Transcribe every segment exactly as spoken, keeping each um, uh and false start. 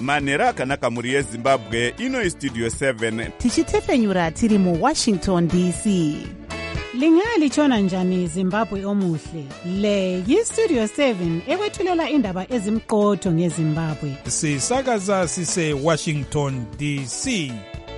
manhero akanaka mhuri yezimbabwe. Ino istudio seven tichitefenyura tiri muwashington D C. Lingalitshona njani Zimbabwe omuhle? Le yistudio seven ekwethulela indaba ezimqotho ngeZimbabwe. Sisakaza sise Washington D C.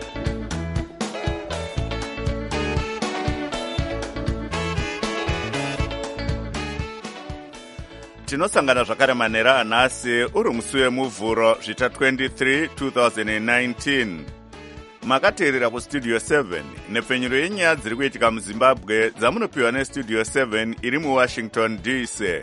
tinosangana zvakare manhero anhasi uri musi wemuvhuro zvita twenty-three twenty nineteen. Makateerera kustudio seven nepfenyuro yenyaya dziri kuitika muzimbabwe dzamunopiwa nestudio seven iri muwashington D C.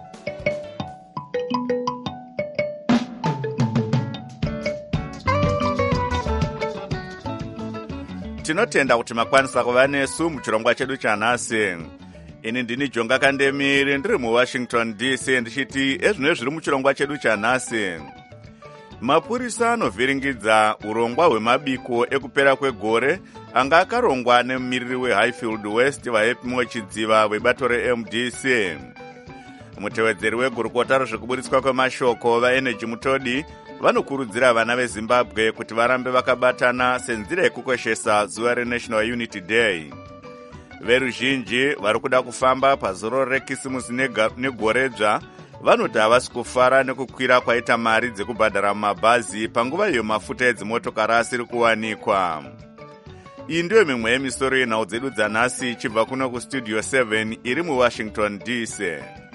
Tinotenda kuti makwanisa kuva nesu muchirongwa chedu chanhasi. Ini ndini Jonga Kandemiri ndiri muwashington D C ndichiti ezvino zviri muchirongwa chedu chanhasi. Mapurisa anovhiringidza urongwa hwemabiko ekupera kwegore anga akarongwa nemumiriri weHighfield West vaepimwe chidziva vebato reM D C. Mutevedzeri wegurukota rezvekuburitswa kwemashoko vaenergy Mutodi vanokurudzira vana veZimbabwe kuti varambe vakabatana senzira yekukoshesa zuva reNational Unity Day. Veruzhinji vari kuda kufamba pazoro rekisimusi negoredzva vanoti havasi kufara nekukwira kwaita mari dzekubhadhara mumabhazi panguva iyo mafuta edzimotokari asiri kuwanikwa. Iyi ndiyo mimwe yemisoro yenhau dzedu dzanhasi ichibva kuno kustudio seven iri muwashington D C.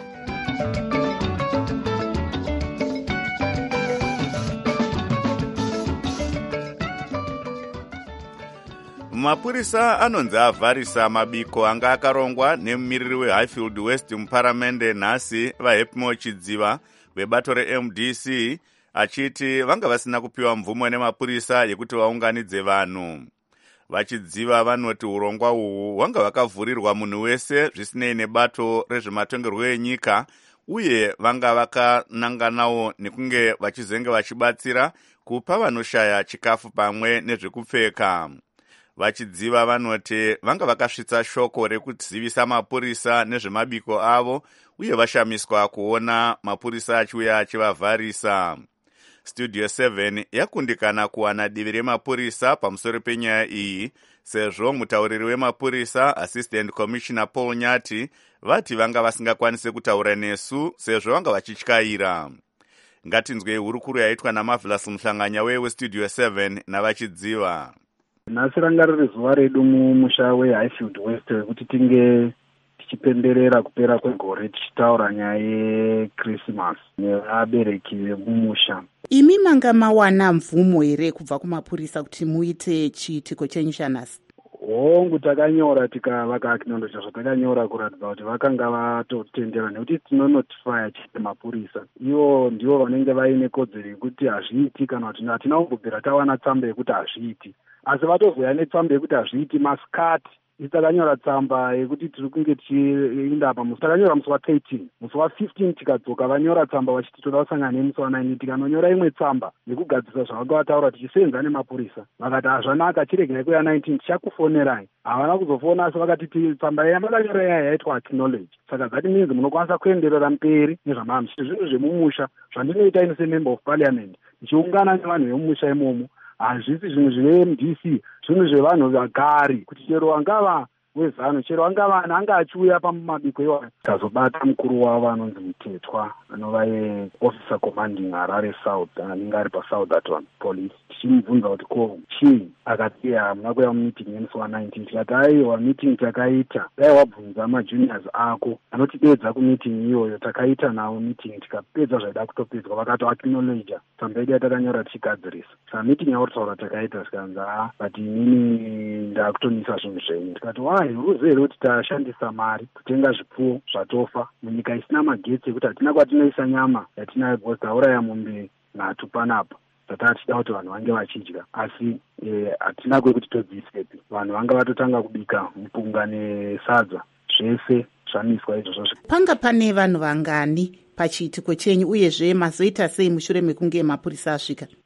Mapurisa anonzi avharisa mabiko anga akarongwa nemumiriri weHighfield West muparamende nhasi vaHepmo Chidziva vebato reM D C achiti vanga vasina kupiwa mvumo nemapurisa yekuti vaunganidze vanhu. Vachidziva vanoti urongwa uhu hwanga vakavhurirwa munhu wese zvisinei nebato rezvematongerwo enyika uye vanga vakananganawo nekunge vachizenge vachibatsira kupa vanoshaya chikafu pamwe nezvekupfeka. Vachidziva vanoti vanga vakasvitsa shoko rekuzivisa mapurisa nezvemabiko avo uye vashamiswa kuona mapurisa achiuya achivavharisa. Studio seven yakundikana kuwana divi remapurisa pamusoro penyaya iyi sezvo mutauriri wemapurisa Assistant Commissioner Paul Nyati vati vanga vasingakwanise kutaura nesu sezvo vanga vachityaira. Ngatinzwei hurukuru yaitwa naMarvelous Muhlanganya westudio seven navachidziva. Nhasi ranga riri zuva redu mumusha weHighfield West wekuti tinge tichipemberera kupera kwegore tichitaura nyaya yeChristmas nevabereki vemumusha. Imi manga mawana mvumo here kubva kumapurisa kuti muite chiitiko chenyu chanhasi? Hongu takanyora tikavaka acknowledge zvatakanyora kuratidza kuti vakanga vatotendera nekuti tinonotifya chete mapurisa. Ivo ndivo vanenge vaine kodzero yekuti hazviiti kana kuti hatina kumbobvira tawana tsamba yekuti hazviiti. Asi vatozoya netsamba yekuti hazviiti masikati. Isi takanyora tsamba yekuti tiri kunge tichienda apa musi takanyora musi wa13. Musi wa15 tikadzoka vanyora tsamba vachiti toda kusangana nemusi wa9 tikanonyora imwe tsamba nekugadzisa zvavanga vataura tichisenza nemapurisa. Vakati hazvanaka chiregai kuya nineteen tichakufonerai. Havana kuzofona asi vakati tsamba yamakanyora yaya yaitwa acknowledge. Saka zati minzi munokwanisa kuenderera mberi nezvamamuchiti zvinhu zvemumusha zvandinoita ini semember of parliament ndichiungana nevanhu vemumusha imomo. Hazvisi zvinhu zveM D C zvinhu zvevanhu vagari kuti chero wangava wezano chero wangava anga achiuya pamabiko iwayo tazobata mukuru wavo anonzi Mutetwa anova officer commanding Harare South anenge ari paSouthern Police tichimubvunza kuti ko chii akati hamuna kuya mumeeting yemusi wa19 tikati aiwa meeting takaita dai wabvunza majuniors ako anotidedza kumeeting iyoyo takaita nawo meeting tikapedza zvaida kutopedzwa vakati acknowledge tsamba yedu yatakanyora tichigadzirisa saka meeting yauri taura takaita tikanzi a but inini ndakutonisa zvinhu zvenyu tikati wai ruzivo here kuti tashandisa mari kutenga zvipfuwo zvatofa munyika isina magetsi ekuti hatina kwatinoisa nyama yatinayo because tauraya mombe nhatu panapa saka tichida kuti vanhu vange vachidya asi hatina kwekuti todziisepi vanhu vanga vatotanga kubika mupunga nesadza zvese zvamiswa izvozvo. Panga pane vanhu vangani pachiitiko chenyu uyezve mazoita sei mushure mekunge mapurisa asvika?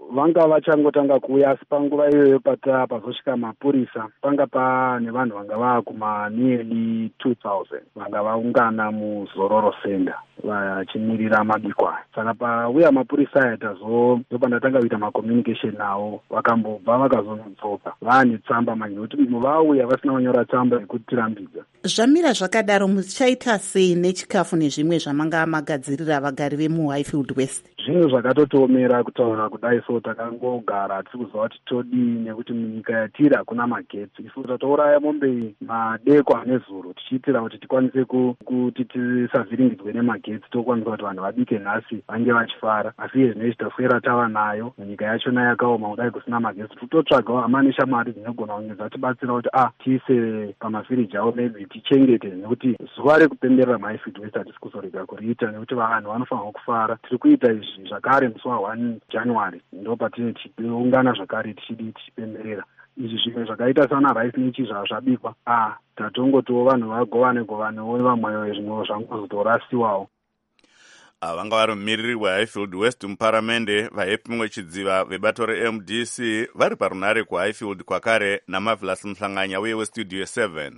vanga vachangotanga kuuya, asi panguva iyoyo pata pazosvika mapurisa panga pane vanhu vanga vaakuma nearly two thousand vanga vaungana muzororo center vachimirira mabiko aya. Saka pauya mapurisa aya tazo ndopandatanga kuita macommunication navo, vakambobva vakazodzoka vaane tsamba manje, nokuti vauya vasina kunyora tsamba yekuti tirambidza. Zvamira zvakadaro, muchaita sei nechikafu nezvimwe zvamanga magadzirira vagari vemuHighfield West? Zvinhu zvakatotomera kutaura kudai, so takangogara tiri kuziva kuti todii, nekuti munyika yatiri hakuna magetsi. Isu tatouraya mombe madekwa nezuro tichiitira kuti tikwanise kuti tisavhiringidzwe nemagetsi, tokwanisa kuti vanhu vabike nhasi vange vachifara. Asi iye zvinoizvi taswera tava nayo, munyika yachona yakaoma kudai kusina magetsi. Tototsvagawo hama neshamwari dzinogona kunge dzatibatsira kuti a tiise pamavhiriji avo maybe tichengete, nekuti zuva rekupemberera muHighfield West hatisi kuzorega kuriita, nekuti vanhu vanofanirwa kufara. Tiri kuita izvi zvakare musi wa January ndo patine tichiungana zvakare tichidi tichipemberera izvi zvimwe zvakaita sana rice nechi zvazvabikwa. Ah, tatongotiwo vanhu vagovane govanewo vamweyo zvimwe zvangozotorasiwawo. Vanga vari mumiriri weHighfield West muparamende, vaHepimwe Chidziva vebato reM D C vari parunhare kuHighfield kwakare naMarvelous Muhlanganya uye weStudio seven.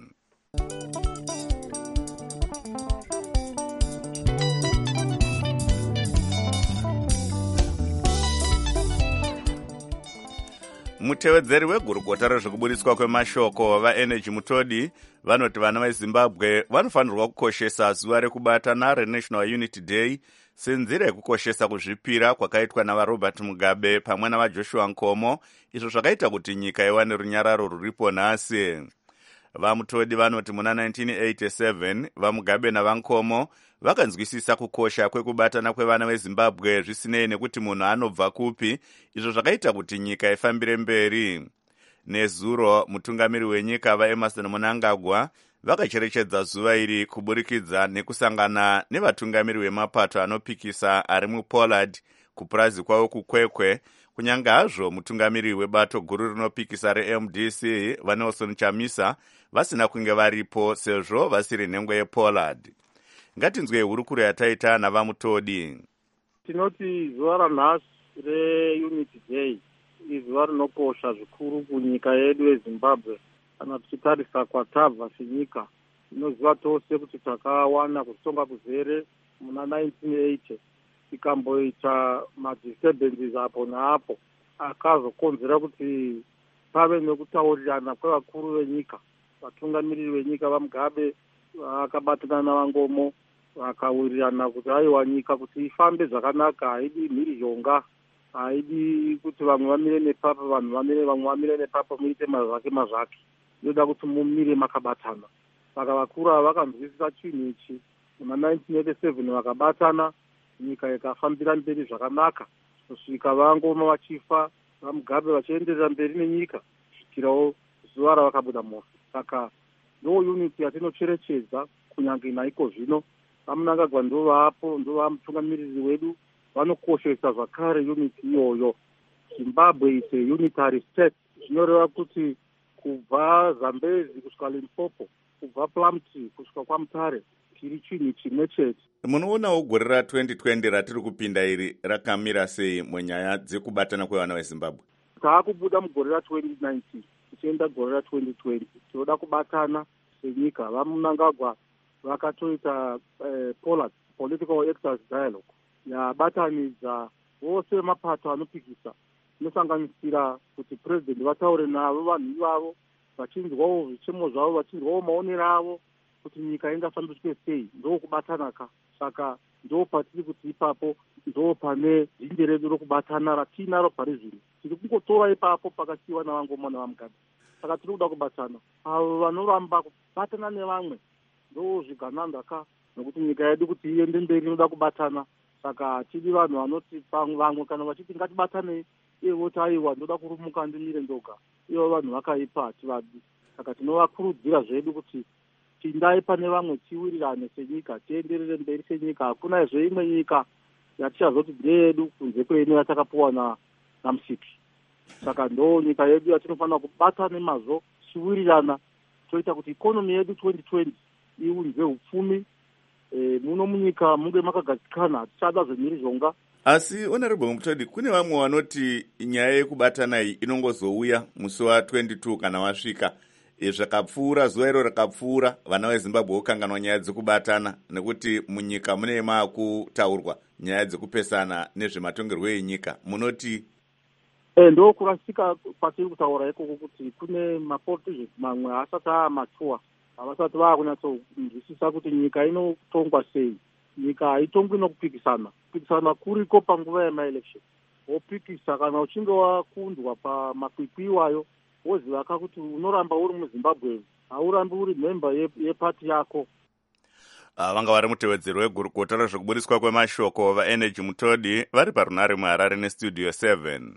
Mutevedzeri wegurukota rezvekuburitswa kwemashoko vaEnergy Mutodi vanoti vana veZimbabwe vanofanirwa kukoshesa zuva rekubatana reNational Unity Day senzira yekukoshesa kuzvipira kwakaitwa navaRobert Mugabe pamwe navaJoshua Nkomo, izvo zvakaita kuti nyika iwane runyararo ruripo nhasi. VaMutodi vanoti muna nineteen eighty-seven vaMugabe navaNkomo vakanzwisisa kukosha kwekubatana kwevana veZimbabwe zvisinei nekuti munhu anobva kupi, izvo zvakaita kuti nyika ifambire mberi. Nezuro mutungamiri wenyika vaEmerson Mnangagwa vakacherechedza zuva iri kuburikidza nekusangana nevatungamiri vemapato anopikisa ari muPollard kupurazi kwavo kukwekwe, kunyange hazvo mutungamiri webato guru rinopikisa reM D C vaNelson Chamisa vasina kunge varipo sezvo vasiri nhengo yePollard. Ngatinzwe hurukuro yataita navaMutodi. Tinoti zuva ranhasi reUnity Day izuva rinokosha zvikuru kunyika yedu yeZimbabwe. Kana tichitarisa kwatabva senyika, tinoziva tose kuti takawana kutonga kuzere muna nineteen eighty, tikamboita madisturbances apo naapo akazokonzera kuti pave nekutaurirana kwevakuru venyika. Vatungamiriri venyika vaMugabe vakabatana naVangomo vakawirirana kuti aiwa nyika kuti ifambe zvakanaka, haidi mhirizhonga, haidi kuti vamwe vamire nepapa vanhu vamire vamwe vamire nepapa muite mazvake mazvake, inoda kuti mumire makabatana. Saka vakuru ava vakanzwisisa chinhu ichi. Muna nineteen eighty-seven vakabatana, nyika ikafambira mberi zvakanaka, kusvika vaNgoma vachifa, vaMugabe vachienderera mberi nenyika kusvikirawo zuva ravakabuda mosi. Saka ndo unity yatinocherechedza kunyange naiko zvino. VaMnangagwa ndo vapo, ndo vamutungamiriri wedu, vanokoshesa zvakare unity iyoyo. Zimbabwe is a unitary state, zvinoreva kuti kubva Zambezi kusvika Limpopo, kubva Plumtree kusvika kwaMutare tiri chinhu chimwe chete. Munoonawo gore ratwenty twenty ratiri kupinda iri rakamira sei munyaya dzekubatana kwevana veZimbabwe? Taakubuda mugore ratwenty nineteen tichienda gore ratwenty twenty, tinoda kubatana senyika. VaMnangagwa vakatoita eh, Pollard Political Actors Dialogue yabatanidza vose mapato anopikisa, inosanganisira kuti president vataure navo vanhu ivavo, vachinzwawo zvichemo zvavo, vachinzwawo maonero avo kuti nyika ingafambiswe sei. Ndo kubatana ka. Saka ndo patiri kuti ipapo ndo pane dzinje redu rokubatana ratinaro pari zvino. Tiri kungotora ipapo pakasiyiwa naVangoma navaMugabe. Saka tiri kuda kubatana. Avo vanoramba kubatana nevamwe ndo zvigananda ka, nokuti nyika yedu kuti iende mberi inoda kubatana. Saka hatidi vanhu vanoti vamwe kana vachiti ngatibatane iye voti aiwa ndoda kurumuka ndimire ndoga, ivo vanhu vakaipa hativadi. Saka tinovakurudzira zvedu kuti tindai pane vamwe tiwirirane senyika, tienderere mberi senyika. Hakuna zveimwe nyika yatichazoti ndeyedu kunze kweino yatakapuwa naMusipi. Saka ndo nyika yedu yatinofanira kubata nemazvo, tiwirirana, toita kuti ikonomi yedu twenty twenty iunze upfumi. E, muno munyika munge makagadzikana, tichada zvemhirizhonga, Asi honorable Mutodi, kune vamwe vanoti nyaya yekubatana iyi inongozouya musi wa twenty-two kana wasvika zvakapfuura zuva iro rakapfuura vana veZimbabwe vokanganwa nyaya dzekubatana nekuti munyika mune makutaurwa nyaya dzekupesana nezvematongerwo enyika. Munoti e, ndo kurasika kwatiri kutaura ikoko kuti kune mapolitics mamwe asati amatua avasati vakunyatsonzwisisa kuti nyika inotongwa sei. Nyika haitongwi nokupikisana. Kupikisana kuriko panguva yemaelection. Wopikisa kana uchinge wakundwa pamakwikwi iwayo woziva kuti unoramba uri muZimbabwe, haurambi uri member yepati yako. Uh, vanga vari mutevedzeri wegurukota rezvekubudiswa kwemashoko vaenergy Mutodi vari parunare muHarare nestudio seven.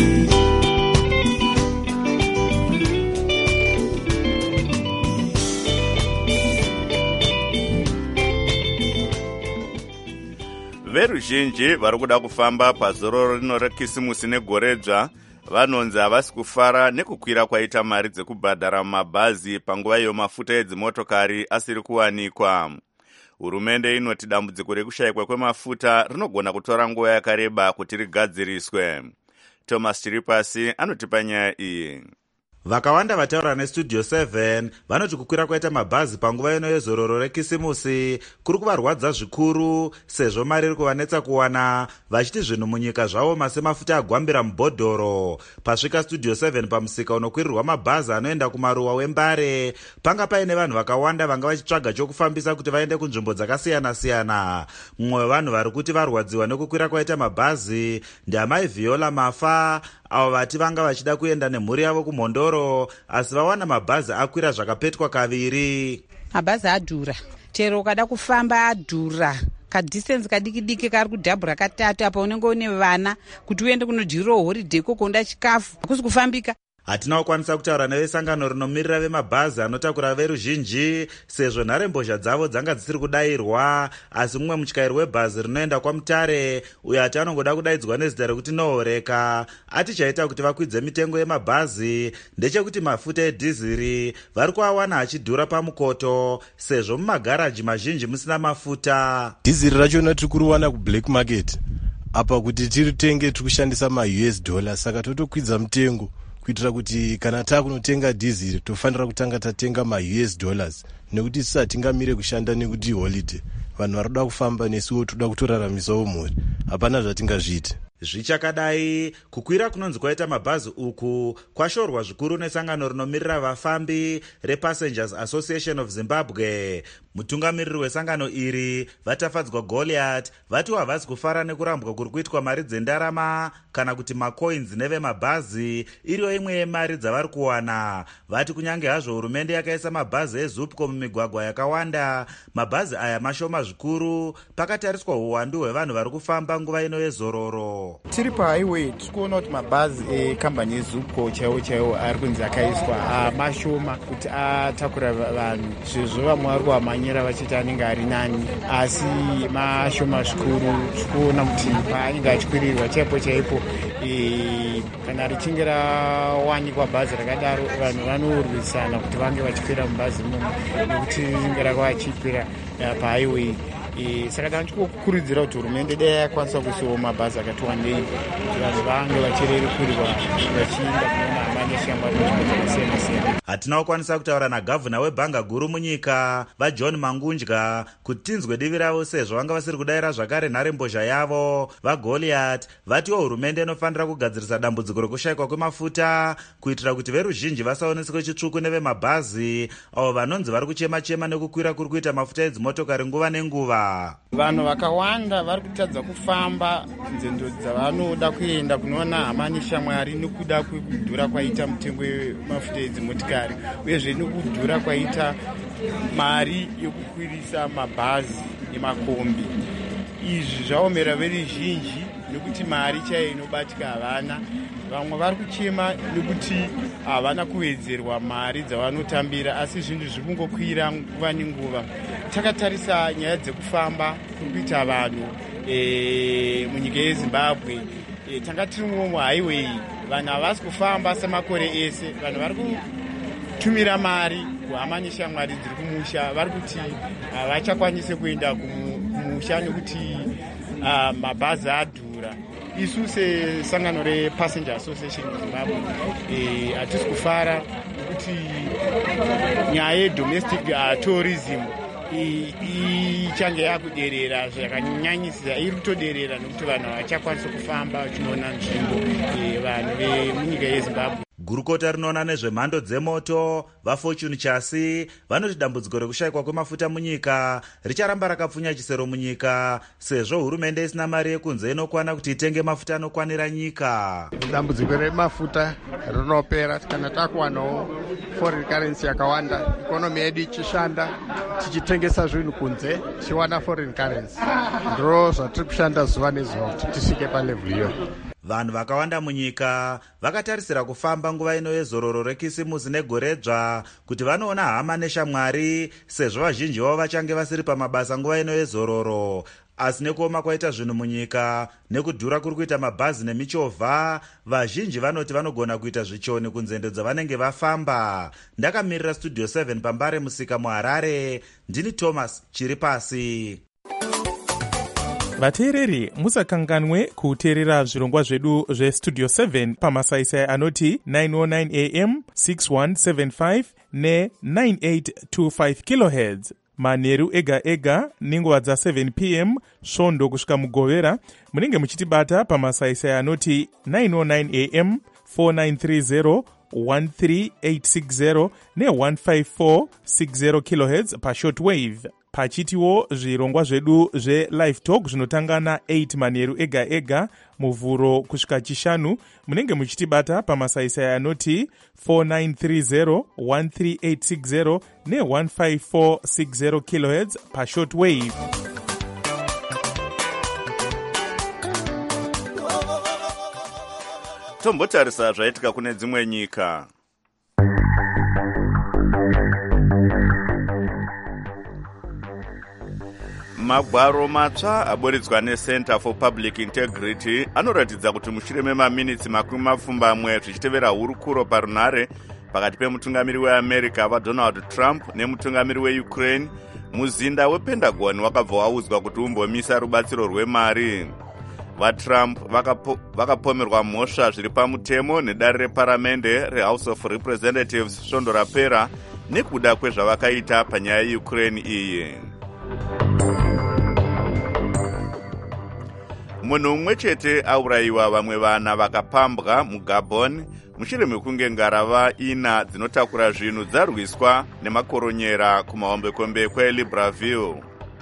Veruzhinji vari kuda kufamba pazororo rino rekisimusi negoredzva vanonzi havasi kufara nekukwira kwaita mari dzekubhadhara mumabhazi panguva iyo mafuta edzimotokari asiri kuwanikwa. Hurumende inoti dambudziko rekushayikwa kwemafuta rinogona kutora nguva yakareba kuti rigadziriswe. Thomas Chiripasi anotipa nyaya iyi. Vakawanda vataura nestudio seven vanoti kukwira kwaita mabhazi panguva ino yezororo rekisimusi kuri kuvarwadza zvikuru sezvo mari iri kuvanetsa kuwana, vachiti zvinhu munyika zvavo masemafuta agwambira mubhodhoro. Pasvika studio seven pamusika unokwirirwa mabhazi anoenda kumaruwa wembare, panga paine vanhu vakawanda vanga vachitsvaga chokufambisa kuti vaende kunzvimbo dzakasiyana-siyana. Mumwe wevanhu vari kuti varwadziwa nekukwira kwaita mabhazi ndiamai Viola Mafa, avo vati vanga vachida kuenda nemhuri yavo kumhondoro asi vawana mabhazi akwira zvakapetwa kaviri. Mabhazi adhura, chero ukada kufamba adhura, kadistance kadiki-diki kari kudhabhura katatu, apa unenge une vana kuti uende kunodyira holiday kokonda chikafu hakusi kufambika. Hatina kukwanisa kutaura nevesangano rinomirira vemabhazi anotakura veruzhinji sezvo nharembozha dzavo dzanga dzisiri kudayirwa, asi mumwe mutyairi webhazi rinoenda kwaMutare uyo ati anongoda kudaidzwa nezita rekuti Nohoreka ati chaita kuti vakwidze mitengo yemabhazi ndechekuti mafuta edhiziri vari kuawana achidhura pamukoto sezvo mumagaraji mazhinji musina mafuta. Dhiziri rachona tiri kuriwana kublack market apa kuti tiritenge tiri kushandisa ma U S dollar, saka totokwidza mutengo kuitira kuti kana takunotenga dhiziri tofanira kutanga tatenga ma U S dollars nekuti sisa tingamire kushanda nekuti holiday, vanhu vari kuda kufamba nesuwo toda kutoraramisawo mhuri, hapana zvatingazviite. Zvichakadai, kukwira kunonzi kwaita mabhazi uku kwashorwa zvikuru nesangano rinomirira vafambi rePassengers Association of Zimbabwe. Mutungamiriri wesangano iri vatafadzwa Goliath vati havasi kufara nekurambwa kuri kuitwa mari dzendarama kana kuti macoins nevemabhazi iriyo imwe yemari dzavari kuwana. Vati kunyange hazvo hurumende yakaisa mabhazi eZupco mumigwagwa yakawanda, mabhazi aya mashoma zvikuru pakatariswa uwandu hwevanhu vari kufamba nguva ino yezororo. Tiri pahighway tiri kuona kuti mabhazi ekambani yeZupco chaiwo chaiwo ari kunzi akaiswa mashoma kuti atakura vanhu, sezvo vamwe vari kuamanyira vachiti anenge ari nani, asi mashoma zvikuru. Tikuona kuti paanenge achikwirirwa chaipo chaipo kana richinge rawanikwa bhazi rakadaro vanhu vanourwisana kuti vange vachikwira mubhazi imomo nekuti ringe rakavachikwira pahighway. E, saka tanchikukurudzira kuti hurumende dai yakwanisa kuisawo mabhazi akati wandei kuti vanhu vange vachirerukirirwa vachienda kunoona amani shamba dzakasiyana-siyana. Hatina kukwanisa kutaura nagavhuna webhanga guru munyika vaJohn Mangunja kuti tinzwe divi ravo sezvo vanga vasiri kudayira zvakare nharembozha yavo. VaGoliath vatiwo hurumende inofanira kugadzirisa dambudziko rekushayikwa kwemafuta kuitira kuti veruzhinji vasaoneswe chitsvuku nevemabhazi avo vanonzi vari kuchema-chema nekukwira kuri kuita mafuta edzimotokari nguva nenguva. Vanhu vakawanda vari kutadza kufamba nzendo dzavanoda kuenda kunoona hamani shamwari nekuda kwekudhura kwaita mutengo wemafuta edzimotikari uyezve nekudhura kwaita mari yokukwirisa mabhazi nemakombi. Izvi zvaomera veruzhinji nekuti mari chaiyo inobatika havana. Vamwe vari kuchema nekuti havana kuwedzerwa mari dzavanotambira, asi zvinhu zviri kungokwira nguva nenguva. Takatarisa nyaya dzekufamba kuri kuita vanhu e, munyika yeZimbabwe, e, tanga tiri mumwe muhighway, vanhu havasi kufamba semakore ese. Vanhu vari kutumira mari kuhama neshamwari dziri kumusha, vari kuti havachakwanise kuenda kumusha nekuti uh, mabhazi adhura. isu sesangano repassenger association muzimbabwe hatisi kufara kuti nyaya yedomestic tourism ichange yakuderera zvakanyanyisira, iri kutoderera nekuti vanhu havachakwanisa kufamba vachinoona nzvimbo vanhu vemunyika yezimbabwe. Gurukota rinoona nezvemhando dzemoto vafortune chasi vanoti dambudziko rekushayikwa kwemafuta munyika richaramba rakapfunya chisero munyika sezvo hurumende isina mari yekunze inokwana kuti itenge mafuta anokwanira nyika. Dambudziko remafuta rinopera kana takuwanawo foreign currency yakawanda, ikonomi yedu ichishanda, tichitengesa zvinhu kunze tichiwana foreign currency. Ndiro zvatiri kushanda zuva nezuva kuti tisvike palevel iyo. Vanhu vakawanda munyika vakatarisira kufamba nguva ino yezororo rekisimusi negoredzva kuti vanoona hama neshamwari sezvo vazhinji vavo vachange vasiri pamabasa nguva ino yezororo. Asi nekuoma kwaita zvinhu munyika nekudhura kuri kuita mabhazi nemichovha, vazhinji vanoti vanogona kuita zvichoni kunzendo dzavanenge vafamba. Ndakamirira Studio seven pambare musika muHarare, ndini Thomas Chiripasi. Vateereri, musakanganwe kuteerera zvirongwa zvedu zvestudio seven pamasaisai anoti nine oh nine a m, six one seven five ne nine eight two five kilohertz. Manheru ega ega nenguva dza seven p m svondo kusvika mugovera. Munenge muchitibata pamasaisai anoti nine oh nine a m, four nine three zero, one three eight six zero ne one five four six zero kilohertz pashortwave. Pachitiwo zvirongwa zvedu zve-live talk zvinotanga na eight manheru ega ega muvhuro kusvika chishanu. Munenge muchitibata pamasaisai anoti four nine three zero, one three eight six zero ne one five four six zero kilohertz pashortwave. Tombotarisa zvaitika kune dzimwe nyika. Magwaro matsva aboredzwa neCenter for Public Integrity anoratidza kuti mushure memaminitsi makumi mapfumbamwe zvichitevera hurukuro parunhare pakati pemutungamiri weAmerica vaDonald Trump nemutungamiri weUkraine, muzinda wePentagon wakabva waudzwa kuti umbomisa rubatsiro rwemari. VaTrump vakapo, vakapomerwa mhosva zviri pamutemo nedare reparamende reHouse of Representatives svondo rapera nekuda kwezvavakaita panyaya yeUkraine iyi. Munhu umwe chete aurayiwa, vamwe vana vakapambwa muGabon mushure mekunge ngarava ina dzinotakura zvinhu dzarwiswa nemakoronyera kumahombekombe kweLibreville.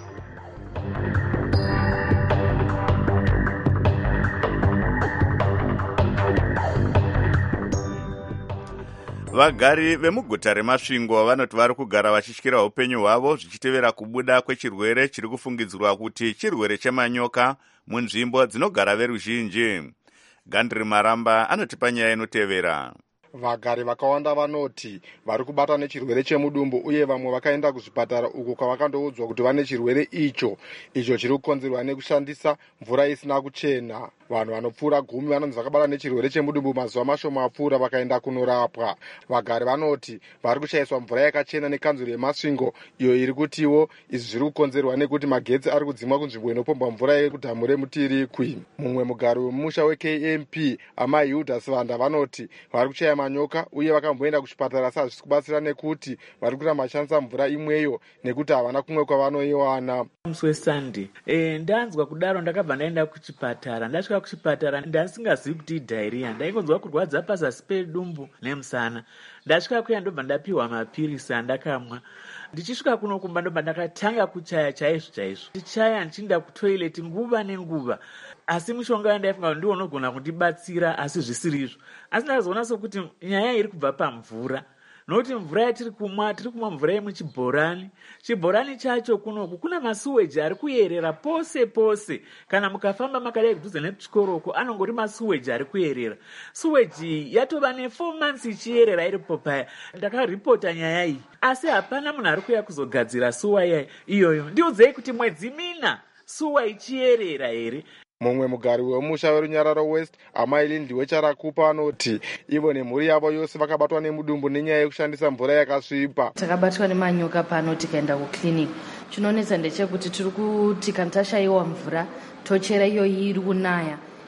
Vagari vemuguta reMasvingo vanoti vari kugara vachityira upenyu hwavo zvichitevera kubuda kwechirwere chiri kufungidzirwa kuti chirwere chemanyoka munzvimbo dzinogara veruzhinji. Gandri Maramba anotipa nyaya inotevera. Vagari vakawanda vanoti vari kubatwa nechirwere chemudumbu uye vamwe vakaenda kuzvipatara uko kwavakandoudzwa kuti vane chirwere icho icho chiri kukonzerwa nekushandisa mvura isina kuchena. Vanhu vanopfuura gumi vanonzi vakabatwa nechirwere chemudumbu mazuva mashoma apfuura vakaenda kunorapwa. Vagari vanoti vari kushayiswa mvura yakachena nekanzuro yeMasvingo iyo iri kutiwo izvi zviri kukonzerwa nekuti magetsi ari kudzimwa kunzvimbo inopombwa mvura yekudhamu reMutirikwi. Mumwe mugari wemusha weK M P amai Hilda Sivanda vanoti vari kushaya manyoka uye vakamboenda kuchipatara asi hazvisi kubatsira nekuti vari kuramba vachishandisa mvura imweyo nekuti havana kumwe kwavanoiwana. Musi weSunday e, ndanzwa kudaro ndakabva ndaenda kuchipatara. Ndasvika kuchipatara ndasingazivi kuti idhairiya, ndaikonzwa kurwadza pazasi pedumbu nemusana. Ndasvika kuya ndobva ndapiwa mapirisi andakamwa. Ndichisvika kuno kumba ndobva ndakatanga kuchaya chaizvo chaizvo. Ndichaya ndichinda kutoileti nguva nenguva. Asi mushonga wandaifunga ndiwo unogona kundibatsira asi zvisirizvo. Asi ndakazoona sokuti nyaya iri kubva pamvura. Nokuti mvura yatiri kumwa, tiri kumwa mvura yemuchibhorani. Chibhorani chacho kunoku kuna masuweji ari kuyerera pose pose. Kana mukafamba makadai kudhuze nechikoroko anongori masuweji ari kuyerera. Suweji yatova ne four months ichiyerera iripo paya. Ndakaripota nyaya iyi. Asi hapana munhu ari kuya kuzogadzira suwa iyoyo. Ndiudzei kuti mwedzi mina suwa ichiyerera here. Mumwe mugari wemusha weRunyararo West amai Lindliwe Charakupa anoti ivo nemhuri yavo yose vakabatwa nemudumbu nenyaya yekushandisa mvura yakasvipa. Takabatwa nemanyoka pano tikaenda kukiriniki. Chinonetsa ndechekuti tiri kuti kana tashayiwa mvura tochera iyo iri kunaya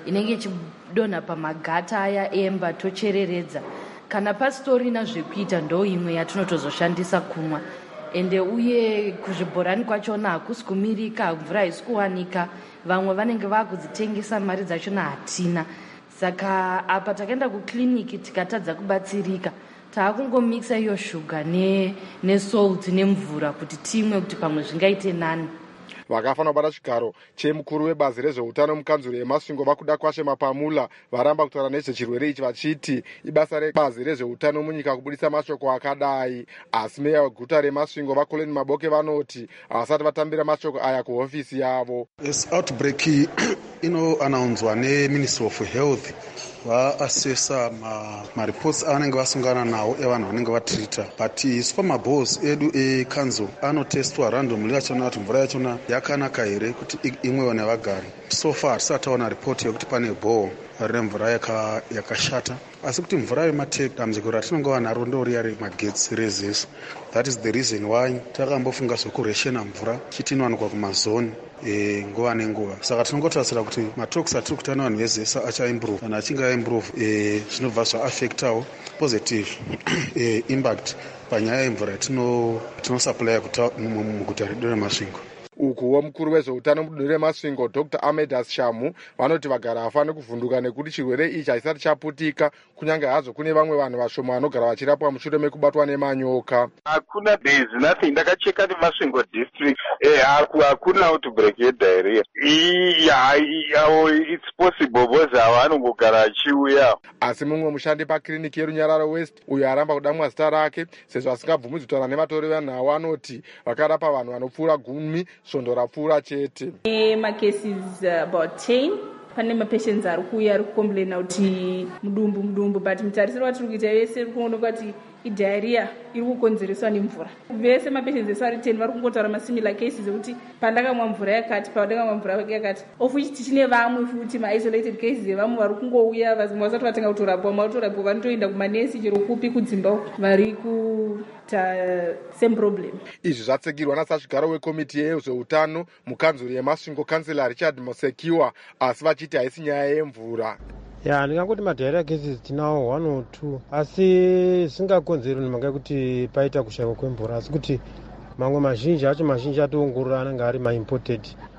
inenge ichidonha pamagata aya emba tochereredza. Kana pasitorina zvekuita ndo imwe yatinotozoshandisa kumwa. Ende uye kuzvibhorani kwachona hakusi kumirika, mvura haisi kuwanika, vamwe vanenge vakudzitengesa mari dzachona hatina. Saka apa takaenda kukliniki tikatadza kubatsirika, taakungomikisa iyo shuga nesalt nemvura kuti timwe kuti pamwe zvingaite nani. Vakafanira kubata chigaro chemukuru webazi rezveutano mukanzuro yemasvingo vakuda kwashe mapamula varamba kutaura nezvechirwere ichi vachiti ibasa rebazi rezveutano munyika kubudisa mashoko akadai. Asi meya weguta remasvingo vakoleni Maboke vanoti havasati vatambira mashoko aya kuhofisi yavo. This outbreak inoannounzwa neMinistry of Health vaasesa mareports avanenge vasungana nawo evanhu vanenge vatrita, but isu pamabhos edu ekanzo anotestwa randomly achiona kuti mvura yachona yakanaka here kuti imwewo nevagari. So far hatisati taona ripoti yekuti pane bhoho rine mvura yakashata, asi kuti mvura yematap dambudziko ratinongova naro ndoriya remagetsi rezeso. That is the reason why takambofunga zvekureshena mvura chiti inowanikwa kumazoni e, nguva nenguva. Saka tinongotarisira kuti matalks atiri kuita nevanhu vezesa achaimprove. Kana achinge aimprove e, zvinobva zvaaffectawo positive e, impact panyaya yemvura yatinosupply muguta redu remasvingo. Ukuwo mukuru wezveutano mudunhu remasvingo Doctor Amedas Shamu vanoti vagara hafaniri kuvhunduka nekuti chirwere ichi haisati chaputika, kunyange hazo kune vamwe vanhu vashoma vanogara vachirapwa mushure mekubatwa nemanyoka. Hakuna, there is nothing. Ndakacheka nemasvingo district hakuna outbreak yediarrhea. It's possible because vanongogara achiuya. Asi mumwe mushandi pakliniki yeRunyararo West uyo aramba kudamwa zita rake sezvo asingabvumidzi kutaura nevatori vanhau anoti vakarapa vanhu vanopfuura gumi svondo rapfuura chete. Macases about ten pane mapatients ari kuuya ari kucomplaina kuti mudumbu mudumbu, but mutarisiro watiri kuita vese iri kuonekwa kuti idiarrhea iri kukonzereswa nemvura. Vese mapatients esu ari ten vari kungotaura masimilar cases ekuti pandakamwa mvura yakati pandakamwa mvura yakati, of which tichine vamwe futi maisolated cases evamwe vari kungouya vamwe vasati vatenga kutorapwa, vamwe vatorapwa vanotoenda kumanesi chero kupi kudzimba vari kuita same problem. Izvi zvatsigirwa nasachigaro wekomiti yezveutano mukanzuro yemasvingo Councillor Richard Mosekiwa, asi vachiti haisi nyaya yemvura. Ya, ndingangoti madiarrhea cases tinawo one or two, asi singakonzerwi nemhaka yekuti paita kushayikwa kwemvura, asi kuti mamwe mazhinji acho mazhinji atoongorora anenge ari maimported.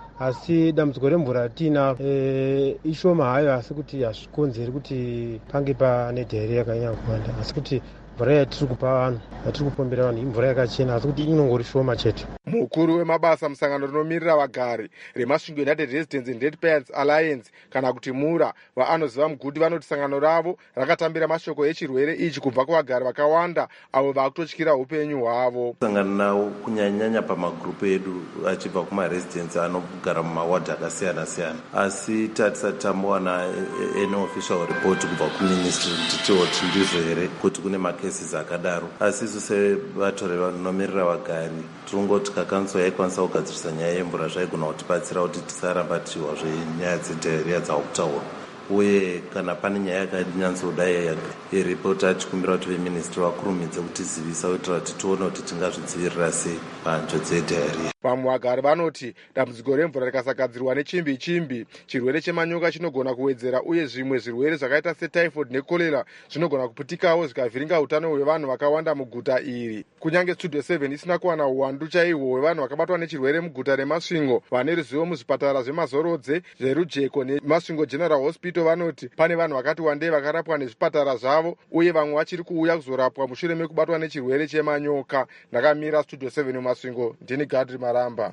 Asi dambudziko remvura tina e, ishoma hayo, asi kuti hazvikonzeri kuti pange pane diarrhea yakanyanya kuwanda, asi kuti mvura yatiri kupa vanhu yatiri kupombera vanhu imvura yakachena, asi kuti inongori shoma chete. Mukuru wemabasa musangano rinomirira vagari remasvingo United Residents and Ratepayers Alliance kana kuti mura vaanoziva mugudi vanoti sangano ravo rakatambira mashoko echirwere ichi kubva kuvagari vakawanda avo vakutotyira upenyu hwavo. Sangano nawo kunyanyanya pamagrupu edu achibva kumaresidents anogara mumawadhi akasiyana siyana, asi tatisati tambowana any official report kubva kuministry kuti tioti ndizvo here kuti kune macases akadaro. Asi isu sevatori vanomirira vagari tirongoti kakanso yaikwanisa kugadzirisa nyaya yemvura zvaigona kutibatsira kuti tisaramba tiwa zvenyaya dzediarrhea dzakutaura, uye kana pane nyaya yakanyatsoda yeripoti achikumbira kuti veministry vakurumidze kutizivisa kuitira kuti tione kuti tingazvidzivirira sei panjodzi dzediarrhea. Vamwe vagari vanoti dambudziko remvura rikasagadzirwa nechimbi chimbi chirwere chemanyoka chinogona kuwedzera, uye zvimwe zvirwere zvakaita setyphoid nekolera zvinogona kuputikawo zvikavhiringa utano hwevanhu vakawanda muguta iri. Kunyange Studio seven isina kuwana uwandu chaihwo hwevanhu vakabatwa nechirwere muguta remasvingo, vane ruzivo muzvipatara zvemazorodze zverujeko nemasvingo General Hospital vanoti pane vanhu vakati wandei vakarapwa nezvipatara zvavo, uye vamwe vachiri kuuya kuzorapwa mushure mekubatwa nechirwere chemanyoka. Ndakamira Studio seven mumasvingo, ndini Gadri Maramba.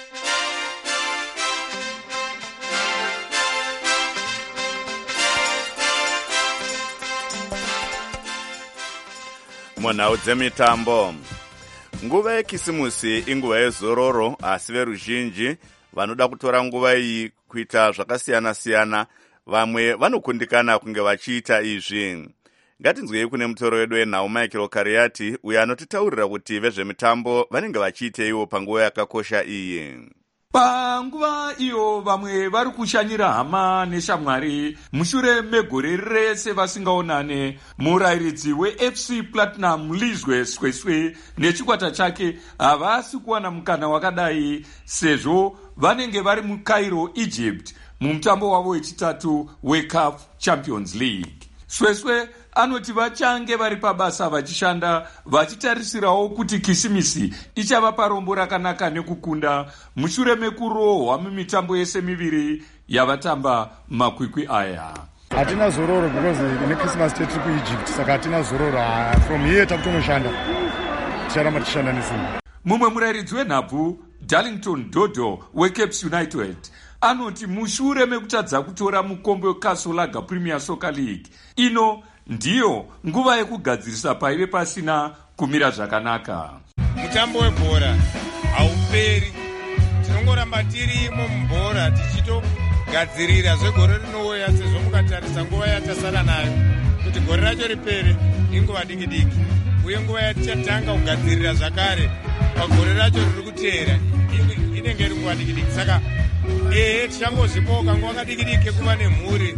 Munhau dzemitambo. Nguva yekisimusi inguva yezororo, asi veruzhinji vanoda kutora nguva iyi kuita zvakasiyana siyana. Vamwe vanokundikana kunge vachiita izvi. Ngatinzwei kune mutoro wedu wenhau Michael Kariati uyo anotitaurira kuti vezvemitambo vanenge vachiiteiwo panguva yakakosha iyi. Panguva iyo vamwe vari kushanyira hama neshamwari mushure megore rese vasingaonane, murayiridzi weF C Platinum Lizwe Sweswe nechikwata chake havasi kuwana mukana wakadai sezvo vanenge vari muCairo, Egypt mumutambo wavo wechitatu weCAF Champions League. Sweswe anoti vachange vari pabasa vachishanda vachitarisirawo kuti Kisimisi ichavapa rombo rakanaka nekukunda mushure mekurohwa mumitambo yese miviri yavatamba makwikwi aya. Hatina zororo because neChristmas tetiri kuEgypt, saka hatina zororo. From here takutonoshanda, ticharamba tichishanda nesimba. Mumwe murairidzi wenhabvu Darlington Dodo weCaps United anoti mushure mekutadza kutora mukombe weKasolaga Premier Soccer League, ino ndiyo nguva yekugadzirisa paive pasina kumira zvakanaka. Mutambo webhora hauperi, tinongoramba tirimo mubhora tichitogadzirira zvegore rinouya, sezvo mukatarisa nguva yatasara nayo kuti gore racho ripere inguva diki diki, uye nguva yatichatanga kugadzirira zvakare pagore racho riri kuteera inenge iri nguva diki diki. Saka ehe tichangozvipoka nguva kadiki diki kuva nemhuri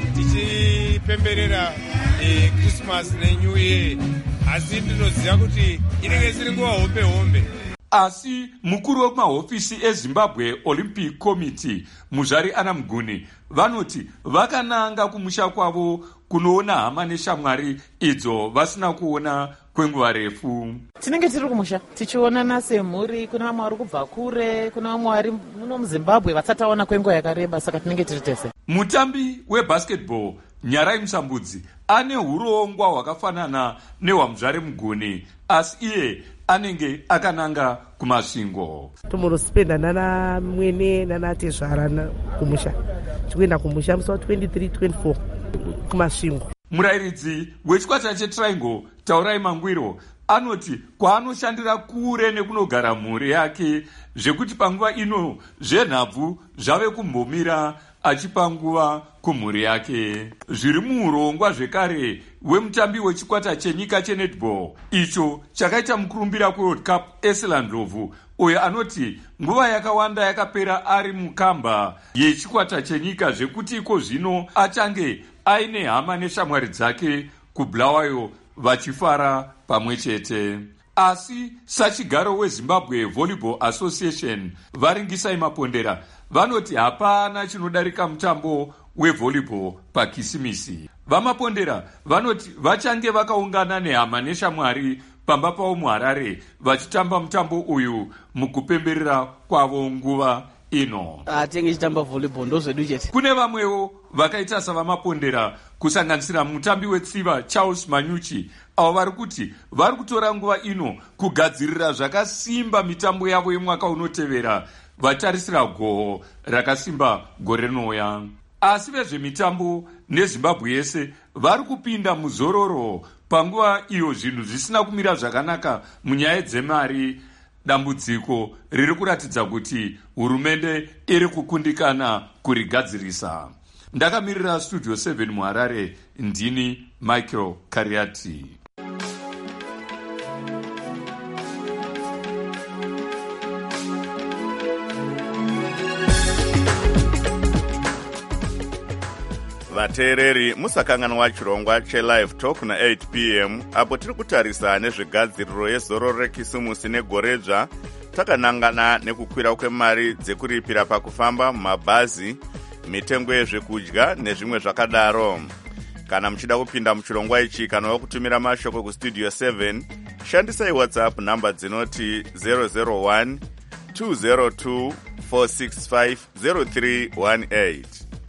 tichipemberera e, Christmas neNew Year, asi ndinoziva kuti inenge isiri nguva hombe hombe. Asi mukuru wemahofisi eZimbabwe Olympic Committee Muzvari Ana Muguni vanoti vakananga kumusha kwavo kunoona hama neshamwari idzo vasina kuona kwenguva refu. Tinenge tiri kumusha tichionana semhuri, kuna vamwe vari kubva kure, kuna vamwe vari muno muZimbabwe vasataona kwenguva yakareba, saka tinenge tiri tese. Mutambi webasketball Nyarai Musambudzi ane urongwa hwakafanana nehwaMuzvare Muguni, asi iye anenge akananga kumasvingo. Tomorospenda nana mwene nana tezvara kumusha, tikuenda kumusha musi wa twenty-three twenty-four kumasvingo. Murairidzi wechikwata cheTriangle Taurai Mangwiro anoti kwaanoshandira kure nekunogara mhuri yake, zvekuti panguva ino zvenhabvu zvave kumbomira achipa nguva kumhuri yake. Zviri muurongwa zvekare wemutambi wechikwata chenyika chenetball icho chakaita mukurumbira kweWorld Cup Eselandlovu, uyo anoti nguva yakawanda yakapera ari mukamba yechikwata chenyika, zvekuti iko zvino achange aine hama neshamwari dzake kuBulawayo vachifara pamwe chete. Asi sachigaro weZimbabwe Volleyball Association varingisai Mapondera vanoti hapana chinodarika mutambo wevolleyball paKisimisi. VaMapondera vanoti vachange vakaungana nehama neshamwari pamba pavo muHarare vachitamba mutambo uyu mukupemberera kwavo nguva ino. Atenge chitamba volleyball ndozvedu chete. Kune vamwewo vakaita savaMapondera kusanganisira mutambi wetsiva Charles Manyuchi, avo vari kuti vari kutora nguva ino kugadzirira zvakasimba mitambo yavo yemwaka unotevera, vatarisira goho rakasimba gore rinouya. Asi vezvemitambo neZimbabwe yese vari kupinda muzororo panguva iyo zvinhu zvisina kumira zvakanaka munyaya dzemari, dambudziko riri kuratidza kuti hurumende iri kukundikana kurigadzirisa. Ndakamirira Studio seven muHarare, ndini Michael Kariati. Vateereri musakanganwa chirongwa cheLive Talk na eight p m apo tiri kutarisa nezvegadziriro yezororo reKisimusi negoredzva, takanangana nekukwira kwemari dzekuripira pakufamba mumabhazi, mitengo yezvekudya nezvimwe zvakadaro. Kana muchida kupinda muchirongwa ichi kana kutumira mashoko kustudio seven, shandisai WhatsApp namba dzinoti zero zero one two zero two four six five zero three one eight.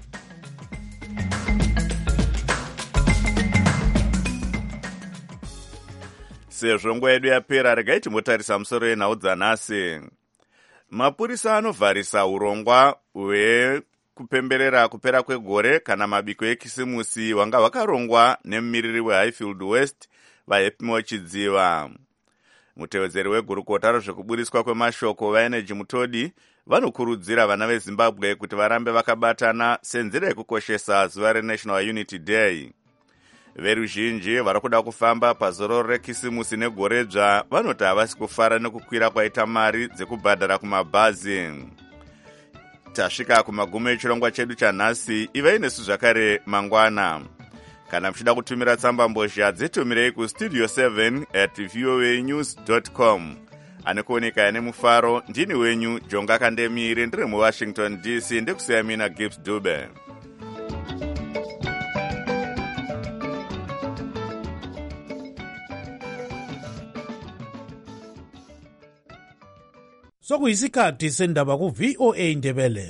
Sezvo nguva yedu yapera, regai timbotarisa musoro yenhau dzanhasi. Mapurisa anovharisa urongwa hwekupemberera kupera kwegore kana mabiko eKisimusi hwanga hwakarongwa nemumiriri weHighfield West vaHepimo Chidziva. Mutevedzeri wegurukota rezvekuburiswa kwemashoko vaeneji Mutodi vanokurudzira vana veZimbabwe kuti varambe vakabatana senzira yekukoshesa zuva reNational Unity Day. Veruzhinji vari kuda kufamba pazororo reKisimusi negoredzva vanoti havasi kufara nekukwira kwaita mari dzekubhadhara kumabhazi. Tasvika kumagumo echirongwa chedu chanhasi, ivai nesu zvakare mangwana. Kana muchida kutumira tsamba mbozha dzitumirei kustudio seven at voanews dot com. ane kuoneka ane mufaro. Ndini wenyu Jonga Kandemire, ndiri muWashington D C, ndikusiya mina Gibbs Dube. Sokuyisikhathi sendaba ku V O A Ndebele.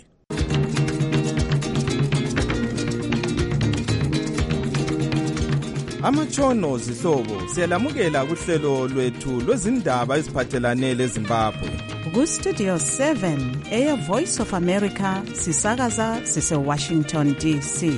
Amatshono zihlobo siyalamukela kuhlelo lwethu lwezindaba eziphathelane leZimbabwe. Ku Studio seven Air Voice of America sisakaza sise Washington D C.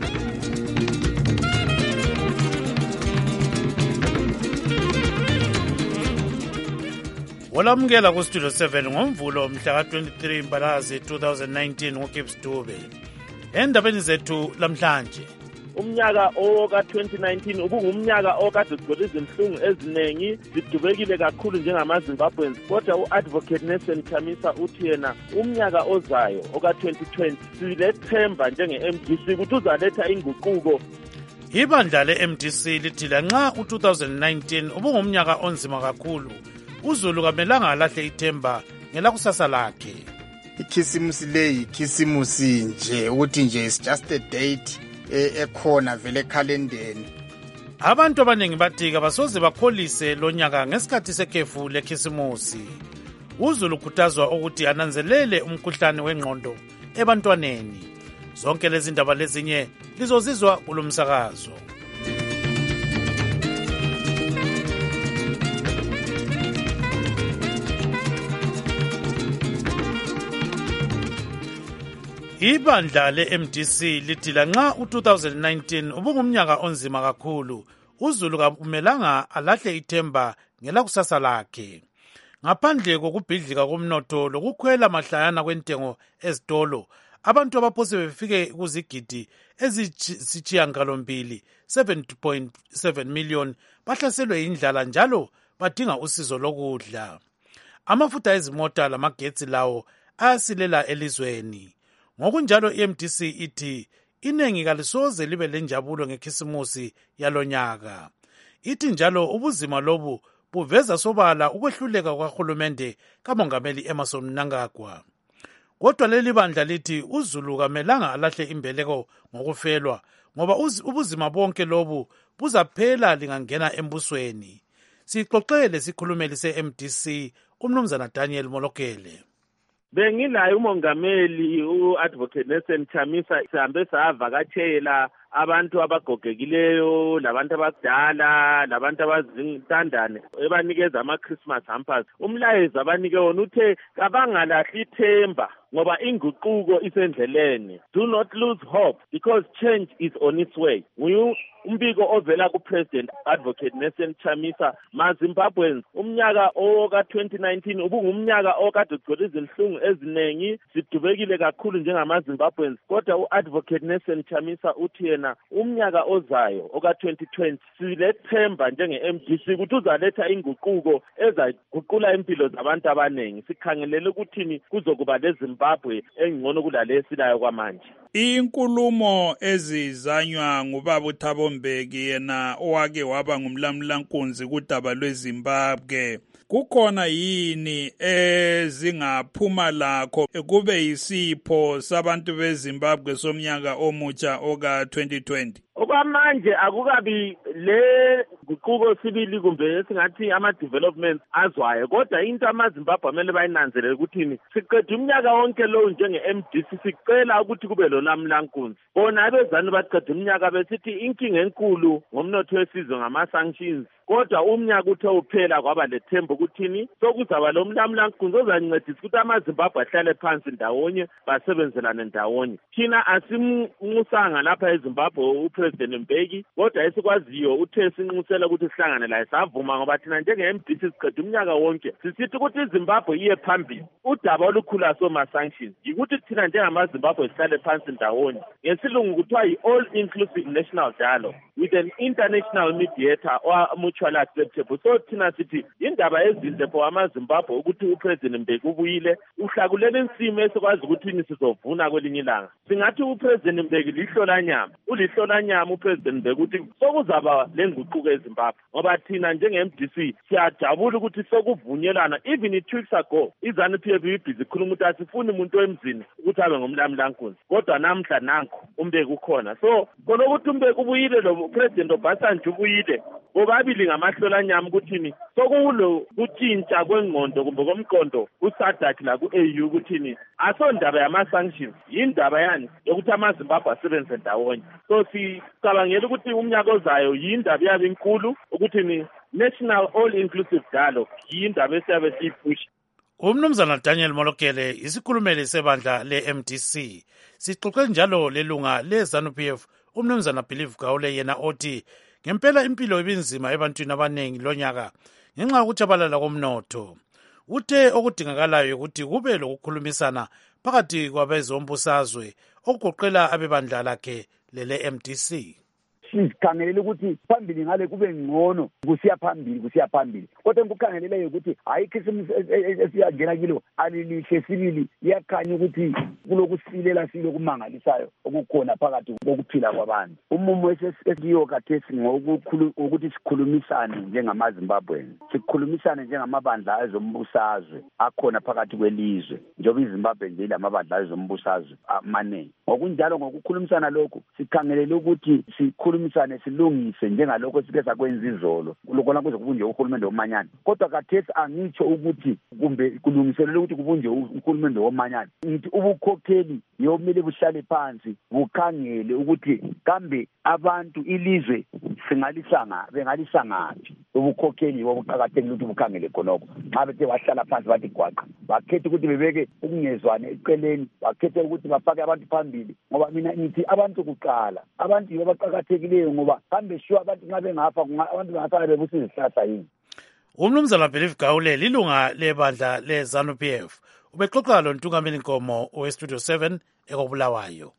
Olamukela ku Studio seven ngomvulo mhla ka twenty-three Mbalazi twenty nineteen ngoGibbs Dube. Endabeni zethu lamhlanje. Umnyaka oka twenty nineteen ubungumnyaka okade sigcwele izinhlungu ezinengi, sidubekile kakhulu njengamaZimbabweans, kodwa uAdvocate Nelson Chamisa uthi yena umnyaka ozayo oka twenty twenty silethemba njenge-M D C ukuthi uzaletha inguquko. Ibandla le-M D C lithi lanxa u twenty nineteen ubungumnyaka onzima kakhulu, uZulu kamelanga alahle ithemba ngelakusasa lakhe. Ikhisimusi leyi khisimusi nje ukuthi nje is just a date ekhona vele ekhalendeni. Abantu abaningi bathi abasoze bakholise lonyaka ngesikhathi sekhefu lekhisimusi. uZulu ukhuthazwa ukuthi ananzelele umkhuhlane wengqondo ebantwaneni. Zonke lezi ndaba lezinye lizozizwa kulomsakazo. Ibandla le-M D C lithi lanxa u twenty nineteen ubungumnyaka onzima kakhulu, uZulu kakumelanga alahle ithemba ngelakusasa lakhe. Ngaphandle kokubhidlika komnotho lokukhwela mahlayana kwentengo ezitolo, abantu abaphose befike kuzigidi ezisithiyagalombili seven point seven million bahlaselwe indlala njalo badinga usizo lokudla. Amafutha ezimota lamagetsi lawo ayasilela elizweni. Ngokunjalo i-M D C ithi inengi kalisoze libe lenjabulo ngekhisimusi yalonyaka. Ithi njalo ubuzima lobu buveza sobala ukwehluleka kwahulumende kamongameli Emmerson Mnangagwa. Kodwa leli bandla lithi uZulu kamelanga alahle imbeleko ngokufelwa, ngoba ubuzima bonke lobu buzaphela lingangena embusweni. Sixoxele sikhulumeli se-M D C umnumzana Daniel Molokele. Bengilayo umongameli uAdvocate Nelson Chamisa, sihambe savakatshela abantu abagogekileyo, labantu abadala, labantu abazintandane, ebanikeza ama-Christmas hampers. Umlayezo abanike wona uthe kabangalahli ithemba ngoba inguquko isendleleni. Do not lose hope because change is on its way. Nguyu umbiko ovela kuPresident Advocate Nelson Chamisa. MaZimbabweans, umnyaka oka twenty nineteen ubungumnyaka okade ugcwele izinhlungu ezinengi, sidubekile kakhulu njengamaZimbabweans, kodwa uAdvocate Nelson Chamisa uthi yena umnyaka ozayo oka twenty twenty silethemba njenge-M D C ukuthi uzaletha inguquko ezaguqula impilo zabantu abanengi. Sikhangelele ukuthini kuzokuba leZimbabwe engcono kulalesilayo kwamanje. Inkulumo ezizanywa ngubaba uThabo Mbeki, yena owake waba ngumlamulankunzi kudaba lweZimbabwe, kukhona yini ezingaphuma lakho kube yisipho sabantu beZimbabwe somnyaka omutsha oka twenty twenty? Okwamanje akukabi le guquko sibili kumbe singathi ama-developments azwayo, kodwa into amaZimbabwe amele bayinanzelele ukuthini, siqeda umnyaka wonke lowo njenge-M D C sicela ukuthi kube lolamulankunzi. Bona abezani baqeda umnyaka besithi inkinga enkulu ngomnotho wesizwe ngama-sanctions, kodwa umnyaka uthe uphela kwaba lethemba ukuthini sokuzaba lo mlamulankunzi ozancedisa ukuthi amaZimbabwe ahlale phansi ndawonye basebenzelane ndawonye. Thina asimnxusanga lapha eZimbabwe uPresident Mbeki, kodwa esikwaziyo uthe sinxusela ukuthi sihlangane laye savuma, ngoba thina njenge-M D C siqeda umnyaka wonke sisithi ukuthi iZimbabwe iye phambili. Udaba olukhulu asoma-sanctions yikuthi thina njengamaZimbabwe sihlale phansi ndawonye. Ngesilungu kuthiwa yi-all inclusive national dialogue. with an international mediator or mutually acceptable. So thina sithi indaba ezinhle for amaZimbabwe ukuthi uPresident Mbeki ubuyile uhlakulela insimo esikwazi ukuthi nisizovuna kwelinye ilanga. Singathi uPresident Mbeki lihlola nyama ulihlola nyama uPresident Mbeki ukuthi sokuzaba lenguquko eZimbabwe ngoba thina njenge-M D C siyajabula ukuthi sokuvunyelana even two weeks ago iZANU-P F ibhizi khuluma ukuthi asifuni umuntu emzini ukuthi abe ngumlamlankunzi kodwa namhla nanku uMbeki ukhona. So khona ukuthi uMbeki ubuyile lo President Obasanjo ubuyile bobabili ngamahlola nyama ukuthini sokulo kutshintsha kwengqondo kumbe komqondo uSadat la ku-A U ukuthini asondaba yama-sanctions yindaba yani yokuthi amaZimbabwe asebenze ndawonye. So sicabangela ukuthi umnyaka ozayo yindaba yabe inkulu ukuthini national all inclusive dialogue yindaba esiyabe siyiphusha. Umnumzana Daniel Molokele isikhulumeli sebandla le-M D C sixoxe njalo lelunga le-ZANU-P F umnumzana Believe Gawule yena othi ngempela impilo ibinzima ebantwini abanengi lonyaka ngenxa yokutshabalala komnotho. Uthe okudingakalayo ukuthi kube lokukhulumisana phakathi kwabezombusazwe okugoqela abebandla lakhe lele-M D C. Sikhangelele ukuthi phambili ngale kube ngcono kusiya phambili kusiya phambili kodwa ngikukhangeleleyo ukuthi hayi ikhisimusi esiyangena kilo alilihle sibili iyakhanya ukuthi kulokusilela silo kumangalisayo okukhona phakathi kokuphila kwabantu. Umumo esiyo kathesi ngokuthi sikhulumisane njengamaZimbabweni sikhulumisane njengamabandla ezombusazwe akhona phakathi kwelizwe njengoba iZimbabwe nje lamabandla ezombusazwe amaningi. Ngokunjalo ngokukhulumisana lokhu sikhangelele ukuthi sikhulumisane silungise njengalokho sike sakwenza izolo lokho kuze kubunje uhulumende womanyana kodwa kathesi angitsho ukuthi kumbe kulungiselele ukuthi kubunje uhulumende womanyana. Ngithi ubukhokheli yomele buhlale phansi bukhangele ukuthi kambe abantu ilizwe singalisanga bengalisangaphi ubukhokheli bobuqhakathekile ukuthi bukhangele khonoko xa bethe wahlala phansi bathi gwaqa bakhethe ukuthi bebeke ukungezwane eceleni bakhethe ukuthi bafake abantu phambili ngoba mina ngithi abantu kuqala abantu yibo abaqhakathekileyo ngoba kambe sure abantu nxa bengafa abantu bengasala bebusa izihlahla yini. Umnumzana Believe Gawule lilunga lebandla le-ZANU-P F ubexoxa lo Ntungameni Nkomo owestudio seven ekobulawayo.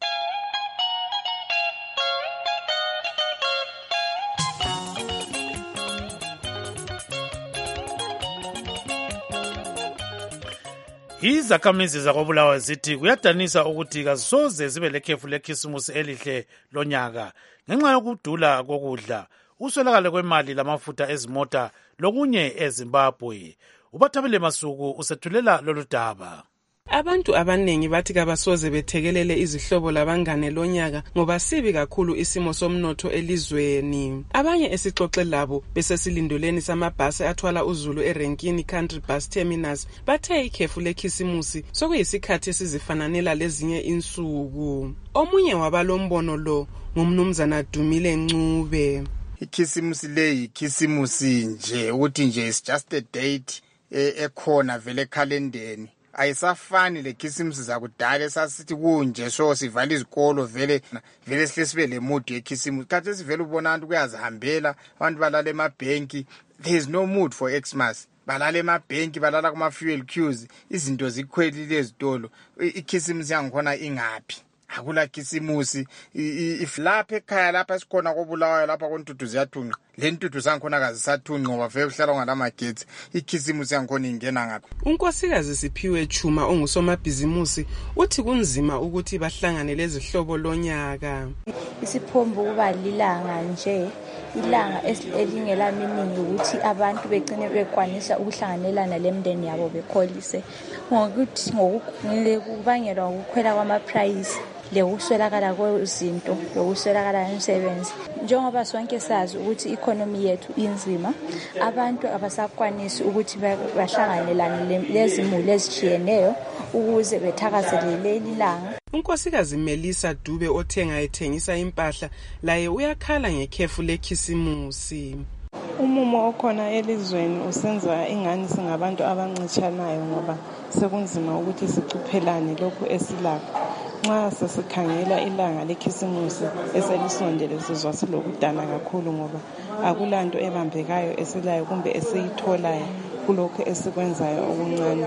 Izakhamizi zakobulawayo zithi kuyadanisa ukuthi kazisoze zibe lekhefu lekhisimusi elihle lonyaka ngenxa yokudula kokudla uswelakale kwemali lamafutha ezimota lokunye eZimbabwe. Ubathabile Masuku usethulela lolu daba. Abantu abanengi bathi kabasoze bethekelele izihlobo labangane lonyaka ngoba sibi kakhulu isimo somnotho elizweni. Abanye esixoxe labo besesilindoleni samabhasi athwala uZulu eRenkini Country Bus Terminus bathe ikhefu lekhisimusi sokuyisikhathi esizifananela lezinye insuku. Omunye wabalombono lo ngumnumzana Dumile Ncube. Ikhisimusi leyi ikhisimusi nje ukuthi nje is just a date ekhona vele ekhalendeni. Ayisafani lekhisimusi zakudala esasithi kunje so sivala izikolo vele vele sihle sibe le mood yekhisimusi. Khathi sivele ubona abantu kuyazihambela abantu balala emabhenki. There is no mood for Xmas. Balala emabhenki balala kuma fuel queues izinto zikhwelile ezitolo. Ikhisimusi yangikhona ingaphi? Akula khisimusi if lapha ekhaya lapha sikhona kobulawayo lapha koNtuthu ziyathunqa le ntuthu sangikhona kazisathunqa ngoba vele uhlala ngalamagetsi ikhisimusi yangikhona ingena ngaphi. Unkosikazi Siphiwe Chuma ongusomabhizimusi uthi kunzima ukuthi bahlangane lezihlobo lonyaka. Isiphombo kuba lilanga nje ilanga elingela miningi ukuthi abantu begcine bekwanisa ukuhlanganelana lemndeni yabo bekholise ngokuthi ngokubangelwa ukukhwela kwama price lekuswelakala kwezinto lokuswelakala umsebenzi. Njengoba sonke sazi ukuthi economy yethu inzima abantu abasakwanisi ukuthi bahlanganelane lezimuli ezitshiyeneyo ukuze bethakazelele ilanga. Unkosikazi Melissa Dube othenga ethengisa impahla laye uyakhala ngekhefu lekhisimusi. Umumo okhona elizweni usenza ingani singabantu abancishanayo ngoba sekunzima ukuthi sicuphelane lokhu esilakho. Nxa sesikhangela ilanga lekhisimusi eselisondele sizwa silokudana kakhulu ngoba akulanto ebambekayo esilayo kumbe esiyitholayo kulokho esikwenzayo okuncane.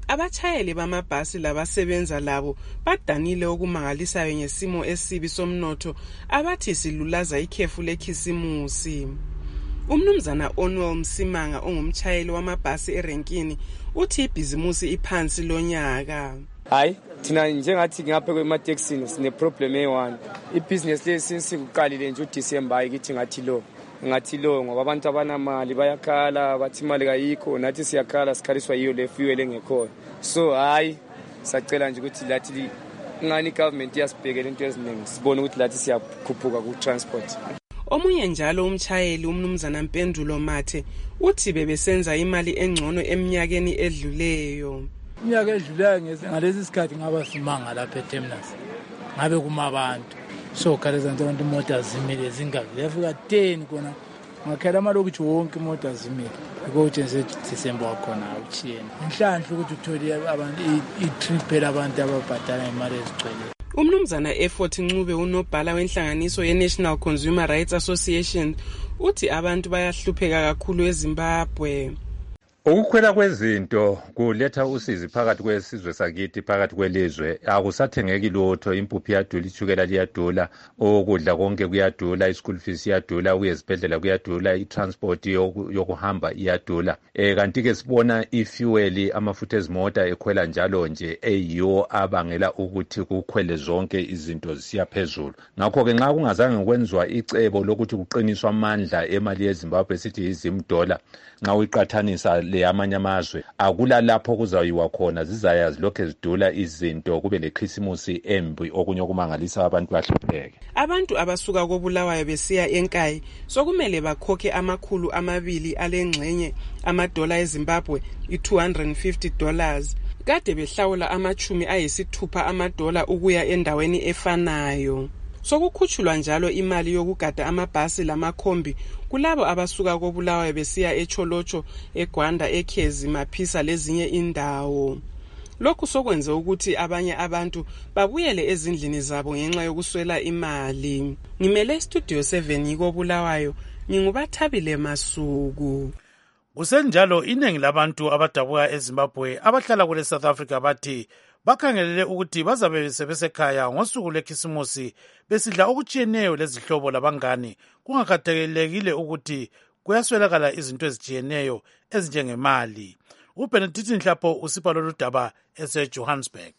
Abatshayeli bamabhasi labasebenza labo badanile okumangalisayo ngesimo esibi somnotho abathi silulaza ikhefu lekhisimusi. Umnumzana Onwell Msimanga ongumtshayeli wamabhasi erenkini uthi ibhizimusi iphansi lonyaka. Hayi, thina njengathi ngapha kwemateksini sine problem eyi-one. Ibusiness lesi sikuqalile nje uDecember hayi kithi ngathi lo. Ngathi lo ngoba abantu abanamali bayakhala bathi imali kayikho nathi siyakhala sikhaliswa yiyo le fuel engekho. So hayi sacela nje ukuthi lathi ngani government yasibhekela into eziningi sibone ukuthi lathi siyakhuphuka ku transport. Omunye njalo umtshayeli umnumzana Mpendulo Mathe uthi bebesenza imali engcono eminyakeni edluleyo. Iminyaka edluleyo ngalesi sikhathi ngaba simanga lapha eterminus. Ngabe kuma abantu. So khaleza nje abantu imoto zimile zingavi. Yafika ten kona. Ngakhela amalokuthi wonke imoto zimile. Ukuthi nje December wakhona uchiyena. Inhlanhla ukuthi uthole abantu i-trip abantu ababhadala imali ezigcwele. Umnumzana Effort Ncube unobhala wenhlanganiso ye-National Consumer Rights Association uthi abantu bayahlupheka kakhulu eZimbabwe. Ukukhwela kwezinto kuletha usizi phakathi kwesizwe sakithi phakathi kwelizwe akusathengeki lutho impuphu iyadula ithukela liyadula okudla konke kuyadula ischool fees iyadula uyezibhedlela kuyadula itransport yokuhamba iyadula eh kanti ke sibona ifuel amafutha ezimota ekhwela njalo nje eyiwo abangela ukuthi kukhwele zonke izinto zisiya phezulu ngakho ke nxa kungazange kwenziwa icebo lokuthi kuqiniswa amandla emali yeZimbabwe sithi izim dollar nxa uyiqathanisa le amanye amazwe akula lapho kuzayiwa khona zizayazi lokho ezidula izinto kube leChristmas embi okunye okumangalisa abantu bahlupheke. Abantu abasuka koBulawayo besiya eNkayi sokumele bakhokhe amakhulu amabili alengxenye amadola eZimbabwe i-two hundred fifty dollars kade behlawula amachumi ayisithupha amadola ukuya endaweni efanayo. Sokukhutshulwa njalo imali yokugada amabhasi lamakhombi kulabo abasuka koBulawayo besiya eCholocho, eGwanda, eKhezi, Maphisa lezinye indawo. Lokhu sokwenze ukuthi abanye abantu babuyele ezindlini zabo ngenxa yokuswela imali. Ngimele Studio seven yikoBulawayo, ngingubathabile Masuku. Kusenjalo iningi labantu abadabuka eZimbabwe abahlala kule South Africa bathi bakhangelele ukuthi bazabe sebesekhaya ngosuku lekhisimusi besidla okutshiyeneyo lezihlobo labangani kungakhathalekile ukuthi kuyaswelakala izinto ezijiyeneyo ezinjengemali. uBenedict Nhlapho usipha lolu daba eseJohannesburg.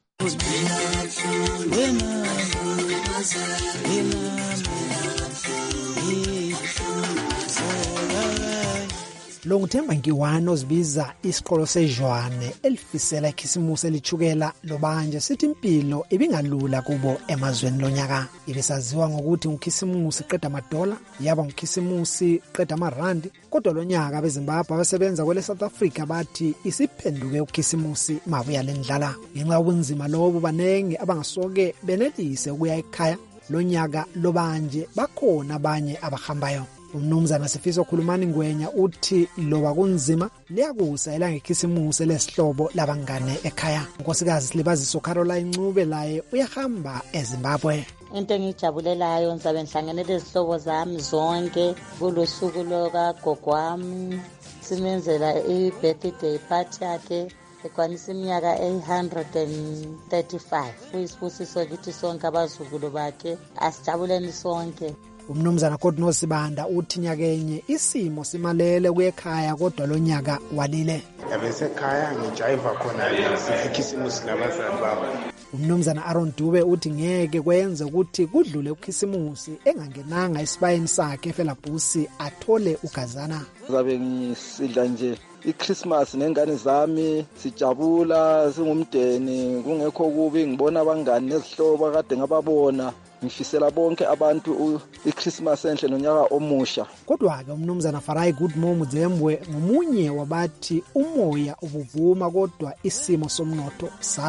Lo nguThemba Nkiwane ozibiza isikolo sejwane elifisela ikhisimusi elithukela lobanje sithi impilo ibingalula kubo emazweni lonyaka. Ibisaziwa ngokuthi ukhisimusi qeda amadola yaba ukhisimusi qeda amarandi kodwa lonyaka abeZimbabwe abasebenza kwele South Africa bathi isiphenduke ukhisimusi mabuya lendlala. Ngenxa ubunzima lobo banenge abangasoke benelise ukuya ekhaya lonyaka lobanje bakhona abanye abahambayo. Umnumzana Sifiso Khulumani Ngwenya uthi loba kunzima liyakusa elangekhisimusi lesihlobo labangane ekhaya. Nkosikazi Silibaziso Caroline Ncube laye uyahamba eZimbabwe. Into engijabulelayo ngizabe ngihlangene lezihlobo zami zonke kulosuku lokagogo wami simenzela i-birthday party yakhe ekwanisa iminyaka eight hundred thirty-five. Kuyisibusiso kithi sonke abazukulu bakhe asijabuleni sonke. Umnumzana Kodno Sibanda uthi nyakenye isimo simalele kuyekhaya kodwa lonyaka walile. Yabesekhaya ngijayiva khona isikhisimusi labazali baba. Umnumzana Aaron Dube uthi ngeke kwenze ukuthi kudlule ukhisimusi engangenanga esibayeni sakhe eFelabhusi athole ugazana. Ngabe ngisidla nje iChristmas nengane zami sijabula singumdeni kungekho kubi ngibona abangani nezihlobo kade ngababona. Ngifisela bonke abantu iChristmas enhle nonyaka omusha. Kodwa ke umnumzana Farai Goodmo Mudzembwe ngomunye wabathi umoya ubuvuma kodwa isimo somnotho sala.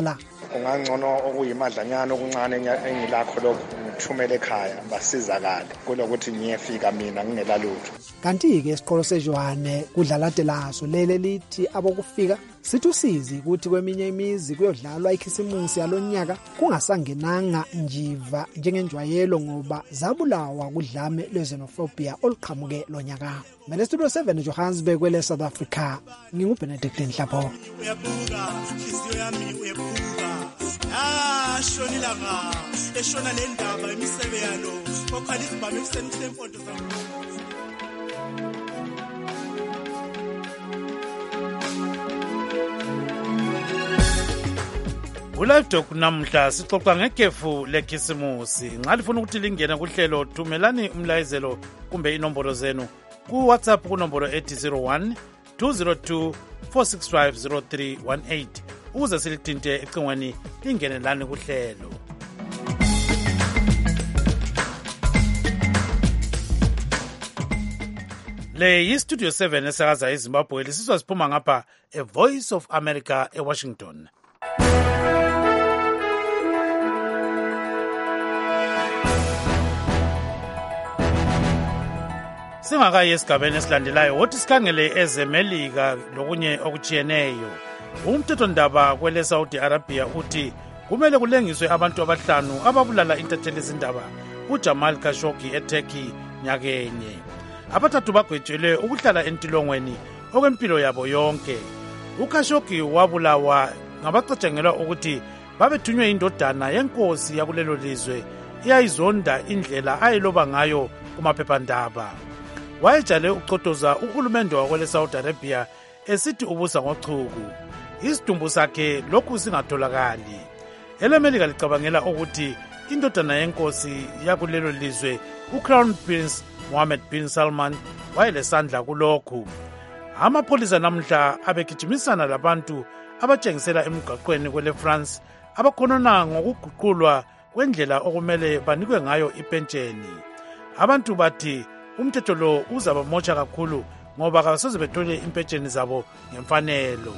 kungangcono okuyimadlanyana okuncane engilakho lokho ngithumele ekhaya basizakale kulokuthi ngiyefika mina ngingela lutho. Kanti-ke esiqholo seJohane kudlalade laso lele lithi abokufika sithi usizi ukuthi kweminye imizi kuyodlalwa ikhisimusi yalonyaka kungasangenanga njiva njengenjwayelo ngoba zabulawa kudlame lwezenophobia oluqhamuke lonyaka. Mele studio seven eJohannesburg kwele South Africa nginguBenedict Nhlapho. Ah, shonilanga eshona le ndaba imisebe yalo okhala izibame kusemsemfondo zakho. Ulive Talk namhla sixoxa ngekefu lekhisimusi. Nxa lifuna ukuthi lingene kuhlelo thumelani umlayezelo kumbe inombolo zenu ku WhatsApp ku nombolo ethi zero one two zero two four six five zero three one eight ukuze silithinte ecingweni lingene lani kuhlelo. Le yi Studio seven esakaza eZimbabwe lisizwa siphuma ngapha A Voice of America eWashington. Singakayi esigabeni esilandelayo wothi sikhangele ezemelika lokunye okujiyeneyo. Umthethondaba kwele Saudi Arabia uthi kumele kulengiswe abantu abahlanu ababulala intatheli izindaba uJamal Khashoggi eTurkey nyakenye. Abathathu bagwetshelwe ukuhlala entilongweni okwempilo yabo yonke. uKhashoggi wabulawa ngabacatshangelwa ukuthi babethunywe indodana yenkosi yakulelo lizwe iyayizonda indlela ayiloba ngayo kumaphephandaba. Wayejale ucotoza uhulumende wakwele Saudi Arabia esithi ubusa ngochuku. Isidumbu sakhe lokhu singatholakali. EleMelika licabangela ukuthi indodana yenkosi yakulelo lizwe uCrown Prince Mohammed bin Salman wayelesandla kulokhu. Amapholisa namhla abegijimisana labantu abatshengisela emgaqweni kwele France abakhonona ngokuguqulwa kwendlela okumele banikwe ngayo ipentsheni. Abantu bathi umthetho lo uzabamotsha kakhulu ngoba kasoze bethole impentsheni zabo ngemfanelo.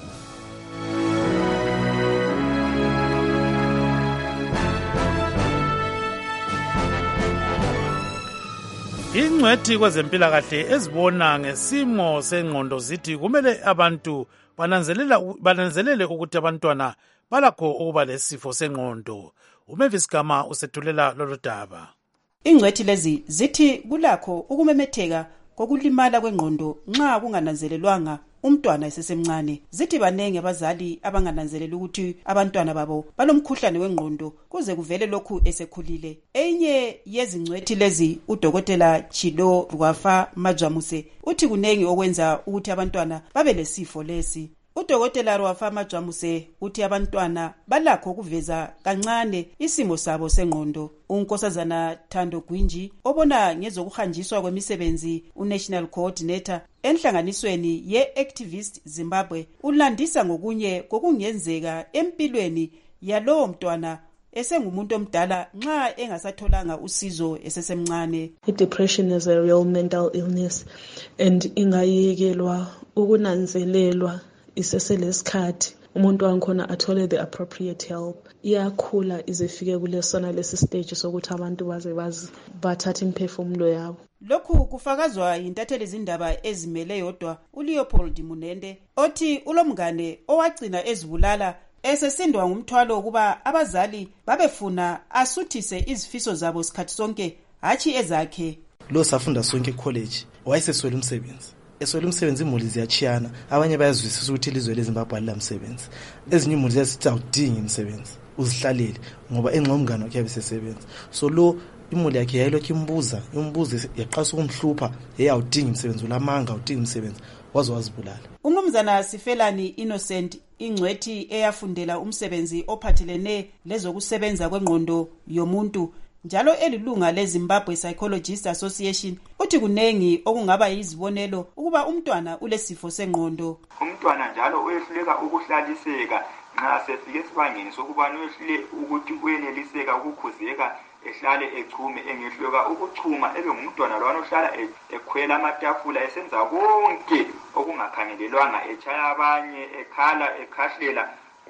Ingcwethi kwezempilakahle ezibona ngesimo sengqondo zithi kumele abantu bananzelela bananzelele ukuthi abantwana balakho ukuba lesifo sengqondo. uMavis Gama usethulela lolu daba. Ingcwethi lezi zithi kulakho ukumemetheka kokulimala kwengqondo nxa kungananzelelwanga umntwana esesemncane. Zithi banenge abazali abangananzelela ukuthi abantwana babo balomkhuhlane wengqondo kuze kuvele lokhu esekhulile. Enye yezingcwethi lezi udokotela Chilo Rwafa Majamuse uthi kunengi okwenza ukuthi abantwana babe lesifo lesi. Udokotela Rwafa Majamuse uthi abantwana balakho ukuveza kancane isimo sabo sengqondo. Unkosazana Thando Gwinji obona ngezokuhanjiswa kwemisebenzi uNational Coordinator enhlanganisweni ye-Activist Zimbabwe ulandisa ngokunye kokungenzeka empilweni yalowo mntwana esengumuntu omdala nxa engasatholanga usizo esesemncane. Depression is a real mental illness and ingayekelwa ukunanzelelwa iseselesikhathi umuntu wankhona athole the appropriate help. Iyakhula izefike kulesona lesi stage sokuthi abantu baze bazi bathatha imphefumulo yabo. Lokhu kufakazwa yintatheli izindaba ezimele yodwa uLeopold Munende othi ulomngane owagcina ezibulala esesindwa ngumthwalo ukuba abazali babefuna asuthise izifiso zabo sikhathi sonke hathi ezakhe. Lo safunda sonke college wayeseswela umsebenzi. Eswela umsebenzi imuli ziyachiyana, abanye bayazwisisa ukuthi ilizwe leZimbabwe alilamsebenzi. Ezinye imuli ziyasithi awudingi umsebenzi, uzihlalele ngoba engqomngane wakhe yabesesebenza. So lo imuli yakhe yayilokhu imbuza, imbuza yaqasa ukumhlupha, hey awudingi umsebenzi, ulamanga awudingi umsebenzi, waze wazibulala. Umnumzana Sifelani Innocent ingcwethi eyafundela umsebenzi ophathelene lezokusebenza kwengqondo yomuntu njalo elilunga leZimbabwe Psychologist Association uthi kunengi okungaba yizibonelo ukuba umntwana ulesifo sengqondo. Umntwana njalo uyehluleka ukuhlaliseka nxa sefike esibangeni sokuba uyehlule ukuthi uyeneliseka ukukhuzeka ehlale echume engehluleka ukuchuma ebe ngumntwana lwana ohlala ekhwela amatafula esenza konke okungakhangelelwanga echaya abanye ekhala ekhahlela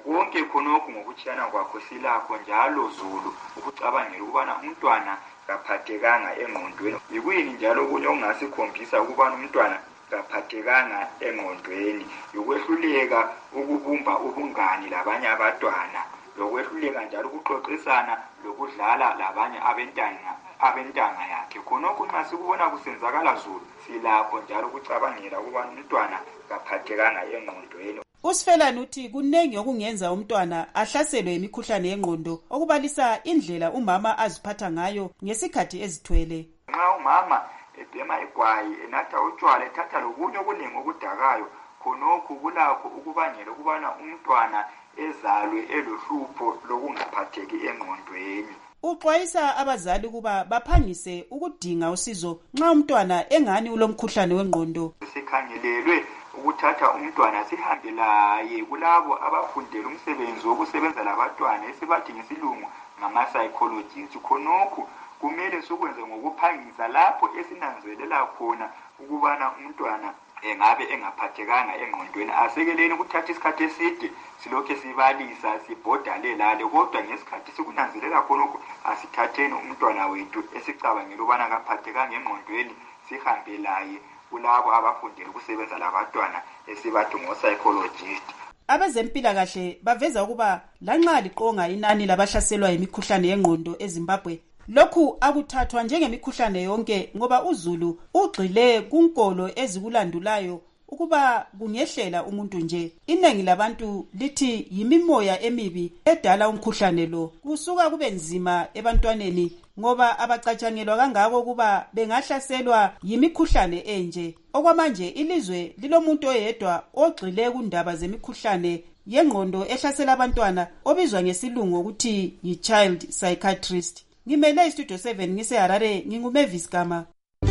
konke khonokho ngokutshiyana kwakho silakho njalo Zulu ukucabangela ukubana umntwana kaphathekanga engqondweni. Yikuyini njalo kunye ongasikhombisa ukubana umntwana kaphathekanga engqondweni? Yokwehluleka ukubumba ubungani labanye abantwana, lokwehluleka njalo ukuxoxisana lokudlala labanye abentanga abentanga yakhe. Khonokho nxa sikubona kusenzakala Zulu silakho njalo ukucabangela ukubana umntwana kaphathekanga engqondweni. Usifelani uthi kunengi okungenza umntwana ahlaselwe imikhuhlane yengqondo okubalisa indlela umama aziphatha ngayo ngesikhathi ezithwele. Nxa umama ebhema igwayi enatha utshwala ethatha lokunye okuningi okudakayo, khonokho kulakho ukubangela ukubana umntwana ezalwe elohlupho lokungaphatheki engqondweni. Uxwayisa abazali ukuba baphangise ukudinga usizo nxa umntwana engani ulomkhuhlane wengqondo. Sikhangelelwe ukuthatha umntwana sihambe laye kulabo abafundela umsebenzi wokusebenza labantwana esibathi ngesilungu ngama-psychologists. Khonokho kumele sikwenze ngokuphangisa lapho esinanzelela khona ukubana umntwana engabe engaphathekanga engqondweni. Asekeleni ukuthatha isikhathi eside silokhe sibalisa sibhodale lale, kodwa ngesikhathi sikunanzelela khonokho asithatheni umntwana wethu esicabangela ukubana kaphathekanga engqondweni sihambe laye kulabo abafundela ukusebenza labantwana esibathi ngo-psychologist. Abezempilakahle baveza ukuba lanxa liqonga inani labahlaselwa yimikhuhlane yengqondo eZimbabwe, lokhu akuthathwa njengemikhuhlane yonke ngoba uZulu ugxile kunkolo ezikulandulayo ukuba kungehlela umuntu nje. Iningi labantu lithi yimimoya emibi edala umkhuhlane lo. Kusuka kube nzima ebantwaneni ngoba abacatshangelwa kangako kuba bengahlaselwa yimikhuhlane enje. Okwamanje ilizwe lilomuntu oyedwa ogxile kundaba zemikhuhlane yengqondo ehlasela abantwana obizwa ngesilungu ukuthi yi-child psychiatrist. Ngimele istudio seven ngise Harare, nginguMavis Gama.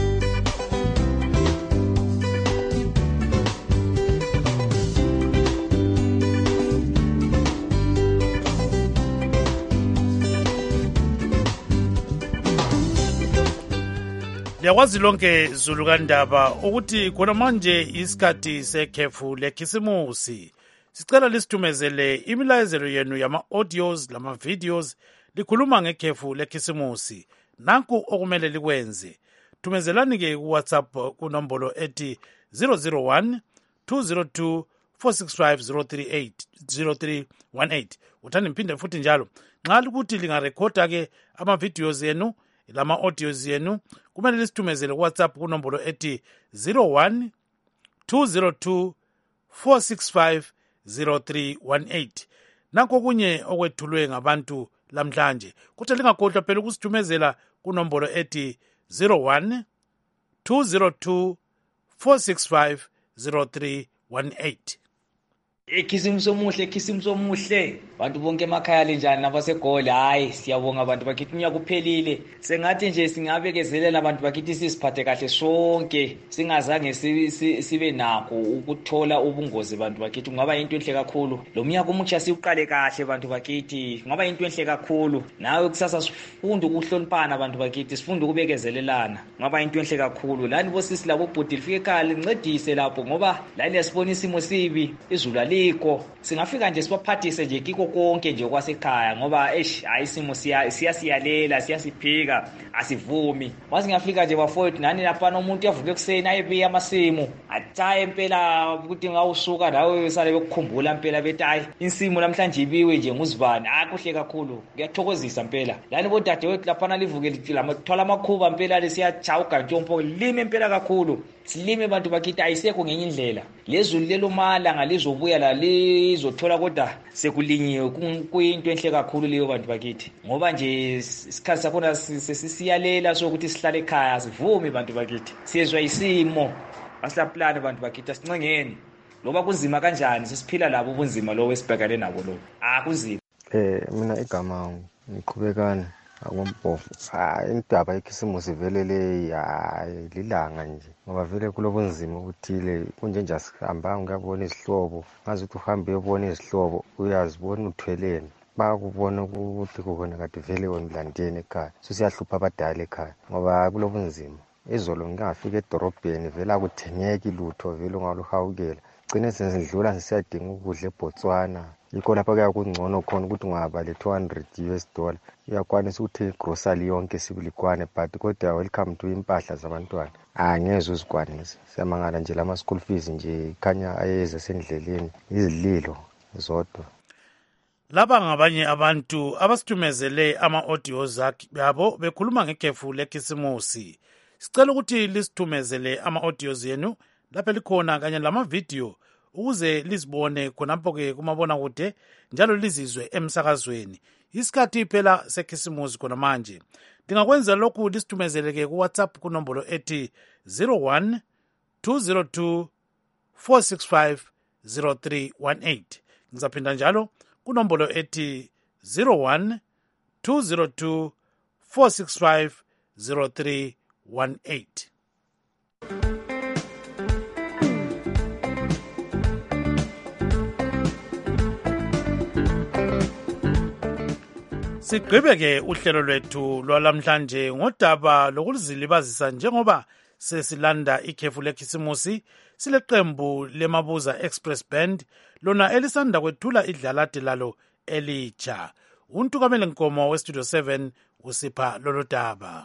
Liyakwazi lonke Zulu kaNdaba ukuthi khona manje isikhathi sekhefu lekhisimusi. Sicela lisithumezele imilayezelo yenu yama-audios lama-videos likhuluma ngekhefu lekhisimusi. Nanku okumele likwenze. Thumezelani-ke ku-WhatsApp kunombolo ethi zero zero one two zero two four six five zero three eight zero three one eight. Uthani mphinde futhi njalo. Nxa likuthi lingarekhoda-ke ama-videos yenu lama-audios yenu, kumele lisithumezele ku-WhatsApp kunombolo ethi zero one two zero two four six five zero three one eight. Nanko kunye okwethulwe ngabantu lamhlanje. Kuthi lingakhohlwa phela ukusithumezela kunombolo ethi zero one two zero two four six five zero three one eight. Ekhisimusi omuhle, ekhisimusi omuhle. Bantu bonke emakhaya lenjani nabasegoli, hayi siyabonga abantu bakithi unyaka uphelile. Sengathi nje singabekezelela abantu bakithi sisiphathe kahle sonke, singazange sibe nakho ukuthola ubungozi bantu bakithi. Kungaba into enhle kakhulu. Lo mnyaka omutsha siuqale kahle bantu bakithi. Kungaba into enhle kakhulu. Nawe kusasa sifunde ukuhloniphana bantu bakithi, sifunde ukubekezelelana. Kungaba into enhle kakhulu. Lani bosisi labo bhuti lifike ekhaya lincedise lapho ngoba lani yasibona isimo sibi, izulu alikho. Singafika nje sibaphathise nje kiko konke nje kwasekhaya ngoba eish ayisimo siya siyasiyalela siyasiphika asivumi. Wasingafika nje bafowethu nani lapha umuntu yavuka ekseni ayebiya amasimo athaye impela ukuthi ngawusuka nawe sale bekukhumbula impela bethi hayi insimo namhlanje ibiwe nje nguzibani. Ah kuhle kakhulu, kuyathokozisa impela. Lani bodade wethu lapha livuke lithola amakhuba impela lesiyachawuka ntshompo lime impela kakhulu. Silime bantu bakithi ayisekho ngenye indlela. Lezulu lelomala ngalizobuya la lizothola kodwa sekulinyiwe kuyinto enhle kakhulu leyo bantu bakithi. Ngoba nje isikhathi sakhona sisiyalela sokuthi sihlale ekhaya sivumi bantu bakithi. Siyezwa isimo asilaplana bantu bakithi asincengeni. Loba kunzima kanjani sisiphila labo ubunzima lo wesibhekane nabo lo. Ah kunzima. Eh mina igama ngiqhubekana akompofu. Ah indaba yekhisimusi vele le ya lilanga nje. Ngoba vele kulobunzima ukuthile kunje nje asihamba ngiyabona izihlobo. Ngazi ukuthi uhambe uyobona izihlobo uyazibona uthweleni. Bakubona ukuthi kukhona kade vele wonlandeni ekhaya. Sisiyahlupha abadala ekhaya ngoba kulobunzima. Izolo ngingafika edorobheni vele akuthengeki lutho vele ungaluhawukela. Gcine senzidlula sisiyadinga ukudla eBotswana yikho lapha kuya kungcono khona ukuthi ungaba le two hundred U S dollar uyakwanisa ukuthi igrocery yonke sibilikwane, but kodwa welcome to impahla zabantwana angeze uzikwanise. Siyamangala nje lama school fees nje khanya ayeze sendleleni izililo zodwa. Laba ngabanye abantu abasitumezele ama-audios yabo bekhuluma ngekhefu lekhisimusi. Sicela ukuthi lisitumezele ama-audios yenu lapha likhona kanye lama-video ukuze lizibone khonapho-ke kumabonakude njalo lizizwe emsakazweni. Isikhathi phela sekhisimusi khona manje. Ndingakwenza lokhu lisitumezeleke ku-WhatsApp kunombolo ethi zero one two zero two four six five zero three one eight. Ngizaphinda njalo kunombolo ethi zero one two zero two four six five zero three one eight. Sigqibeke uhlelo lwethu lwalamhlanje ngodaba lokuzilibazisa njengoba sesilanda ikhefu lekhisimusi. Sileqembu lemabuza Express Band lona elisanda kwethula idlalade lalo elitsha. Untukamele Nkomo we Studio seven usipha lolo daba.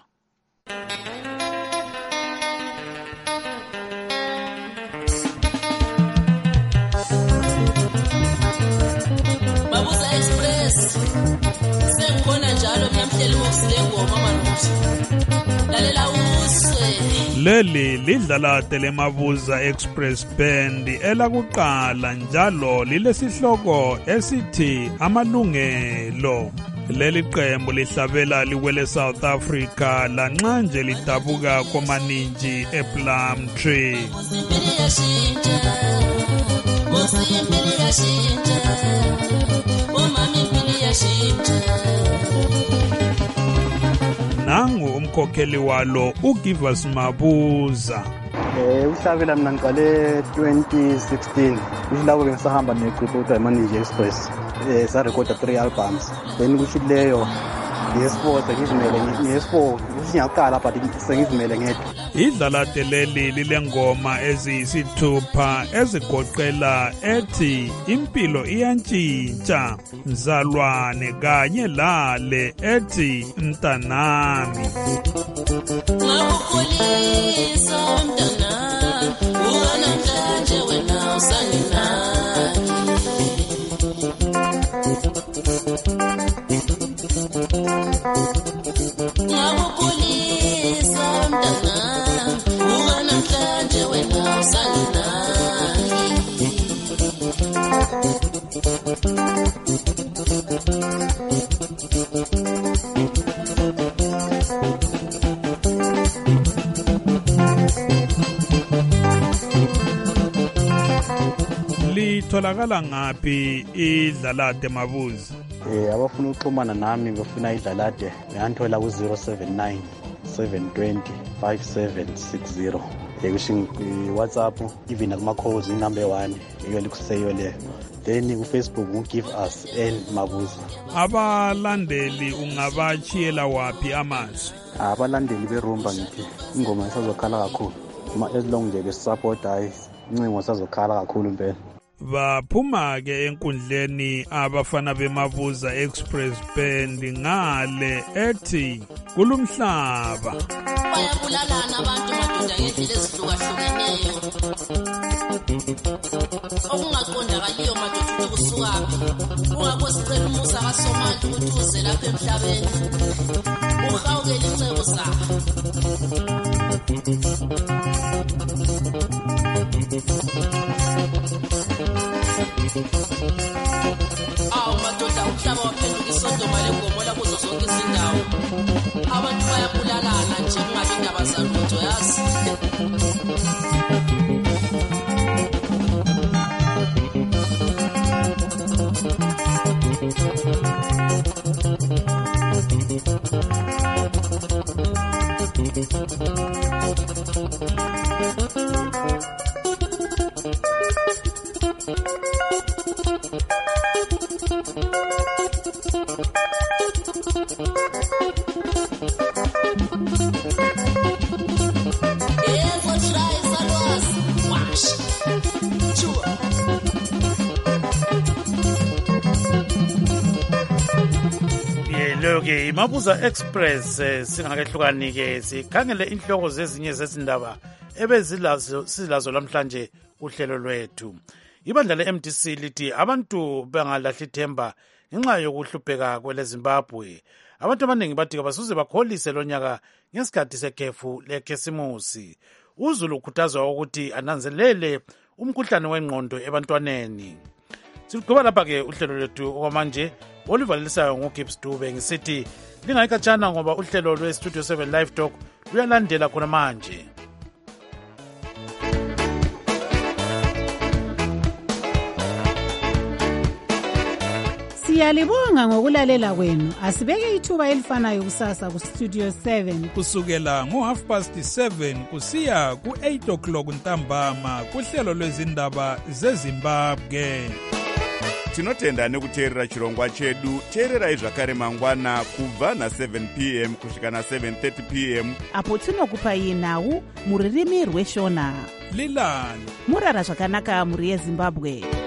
Mabuza Express sengikhona njalo ngamhleli ngosile ngoma manje. Lalela uswe. Leli lidlalade lemabuza Express Band elakuqala njalo lilesihloko esithi amalungelo. Leli qembu lihlabela liwele South Africa lanxa nje lidabuka komaninji ePlum Tree. Nangu umkhokheli walo uGivas Mabuza. Eh uhlabela mina ngiqale twenty sixteen. Uhlabo bengisahamba negroup okuthiwa Manage Express. Eh sa record three albums. Then kuthi leyo yes4 sengizimele yes4 usingaqala but sengizimele ngedwa. Idlalade leli lilengoma eziyisithupha ezigoqela ethi impilo iyantshintsha, Mzalwane kanye lale ethi mntanami. Ngakukhulisa mntanami unamhlanje wena usanginaki. Ngakukhulisa mntanami unamhlanje wena usanginaki. Litholakala ngaphi idlalade Mabuza? Eh abafuna ukuxhumana nami bafuna idlalade ngiyanthola ku zero seven nine seven two zero five seven six zero. Yekusho WhatsApp even akuma calls inumber one iyo likuseyo le. Then ku Facebook u give us N Mabuza. Abalandeli ungabachiyela wapi amazwi? Abalandeli berumba ngithi ingoma isazokhala kakhulu. Uma as long nje besupport hayi incingo isazokhala kakhulu impela. Baphuma ke enkundleni abafana bemabuza Express Band ngale ethi kulumhlaba. Bayabulalana abantu madoda ngendlela ezihlukahlukeneyo. Okungaqondakaliyo madoda ukusukaphi. Ungakho sicela umusa kaSomali ukuthi uze lapha emhlabeni. Uhawukele incebo zakho. Awu madoda umhlaba waphenduka isodoma lengomo lapho zonke izindawo. Abantu bayabulalana nje kungabe indaba zalutho yazi. Leyo-ke iMabuza Express singakehlukani-ke sikhangele inhloko zezinye zezindaba ebezilazo silazo namhlanje uhlelo lwethu. Ibandla le-M D C lithi abantu bangalahli ithemba ngenxa yokuhlupheka kwele Zimbabwe. Abantu abaningi bathi kabasuze bakholise lonyaka ngesikhathi sekhefu lekhesimusi. uZulu ukhuthazwa ukuthi ananzelele umkhuhlane wengqondo ebantwaneni. Siqhuba lapha-ke uhlelo lwethu okwamanje oluvalisayo nguGibbs Dube ngisithi lingayikatshana ngoba uhlelo lwe-Studio seven Live Talk luyalandela khona manje. Siyalibonga ngokulalela kwenu. Asibeke ithuba elifanayo kusasa ku Studio seven kusukela ngo half past seven kusiya ku eight o'clock ntambama kuhlelo lwezindaba zeZimbabwe. Tinotenda nekuteerera chirongwa chedu. Teererai zvakare mangwana kubva na seven p m kusvika na seven thirty p m apo tinokupai nhau muririmi rweshona. Lilani murara zvakanaka muri yeZimbabwe.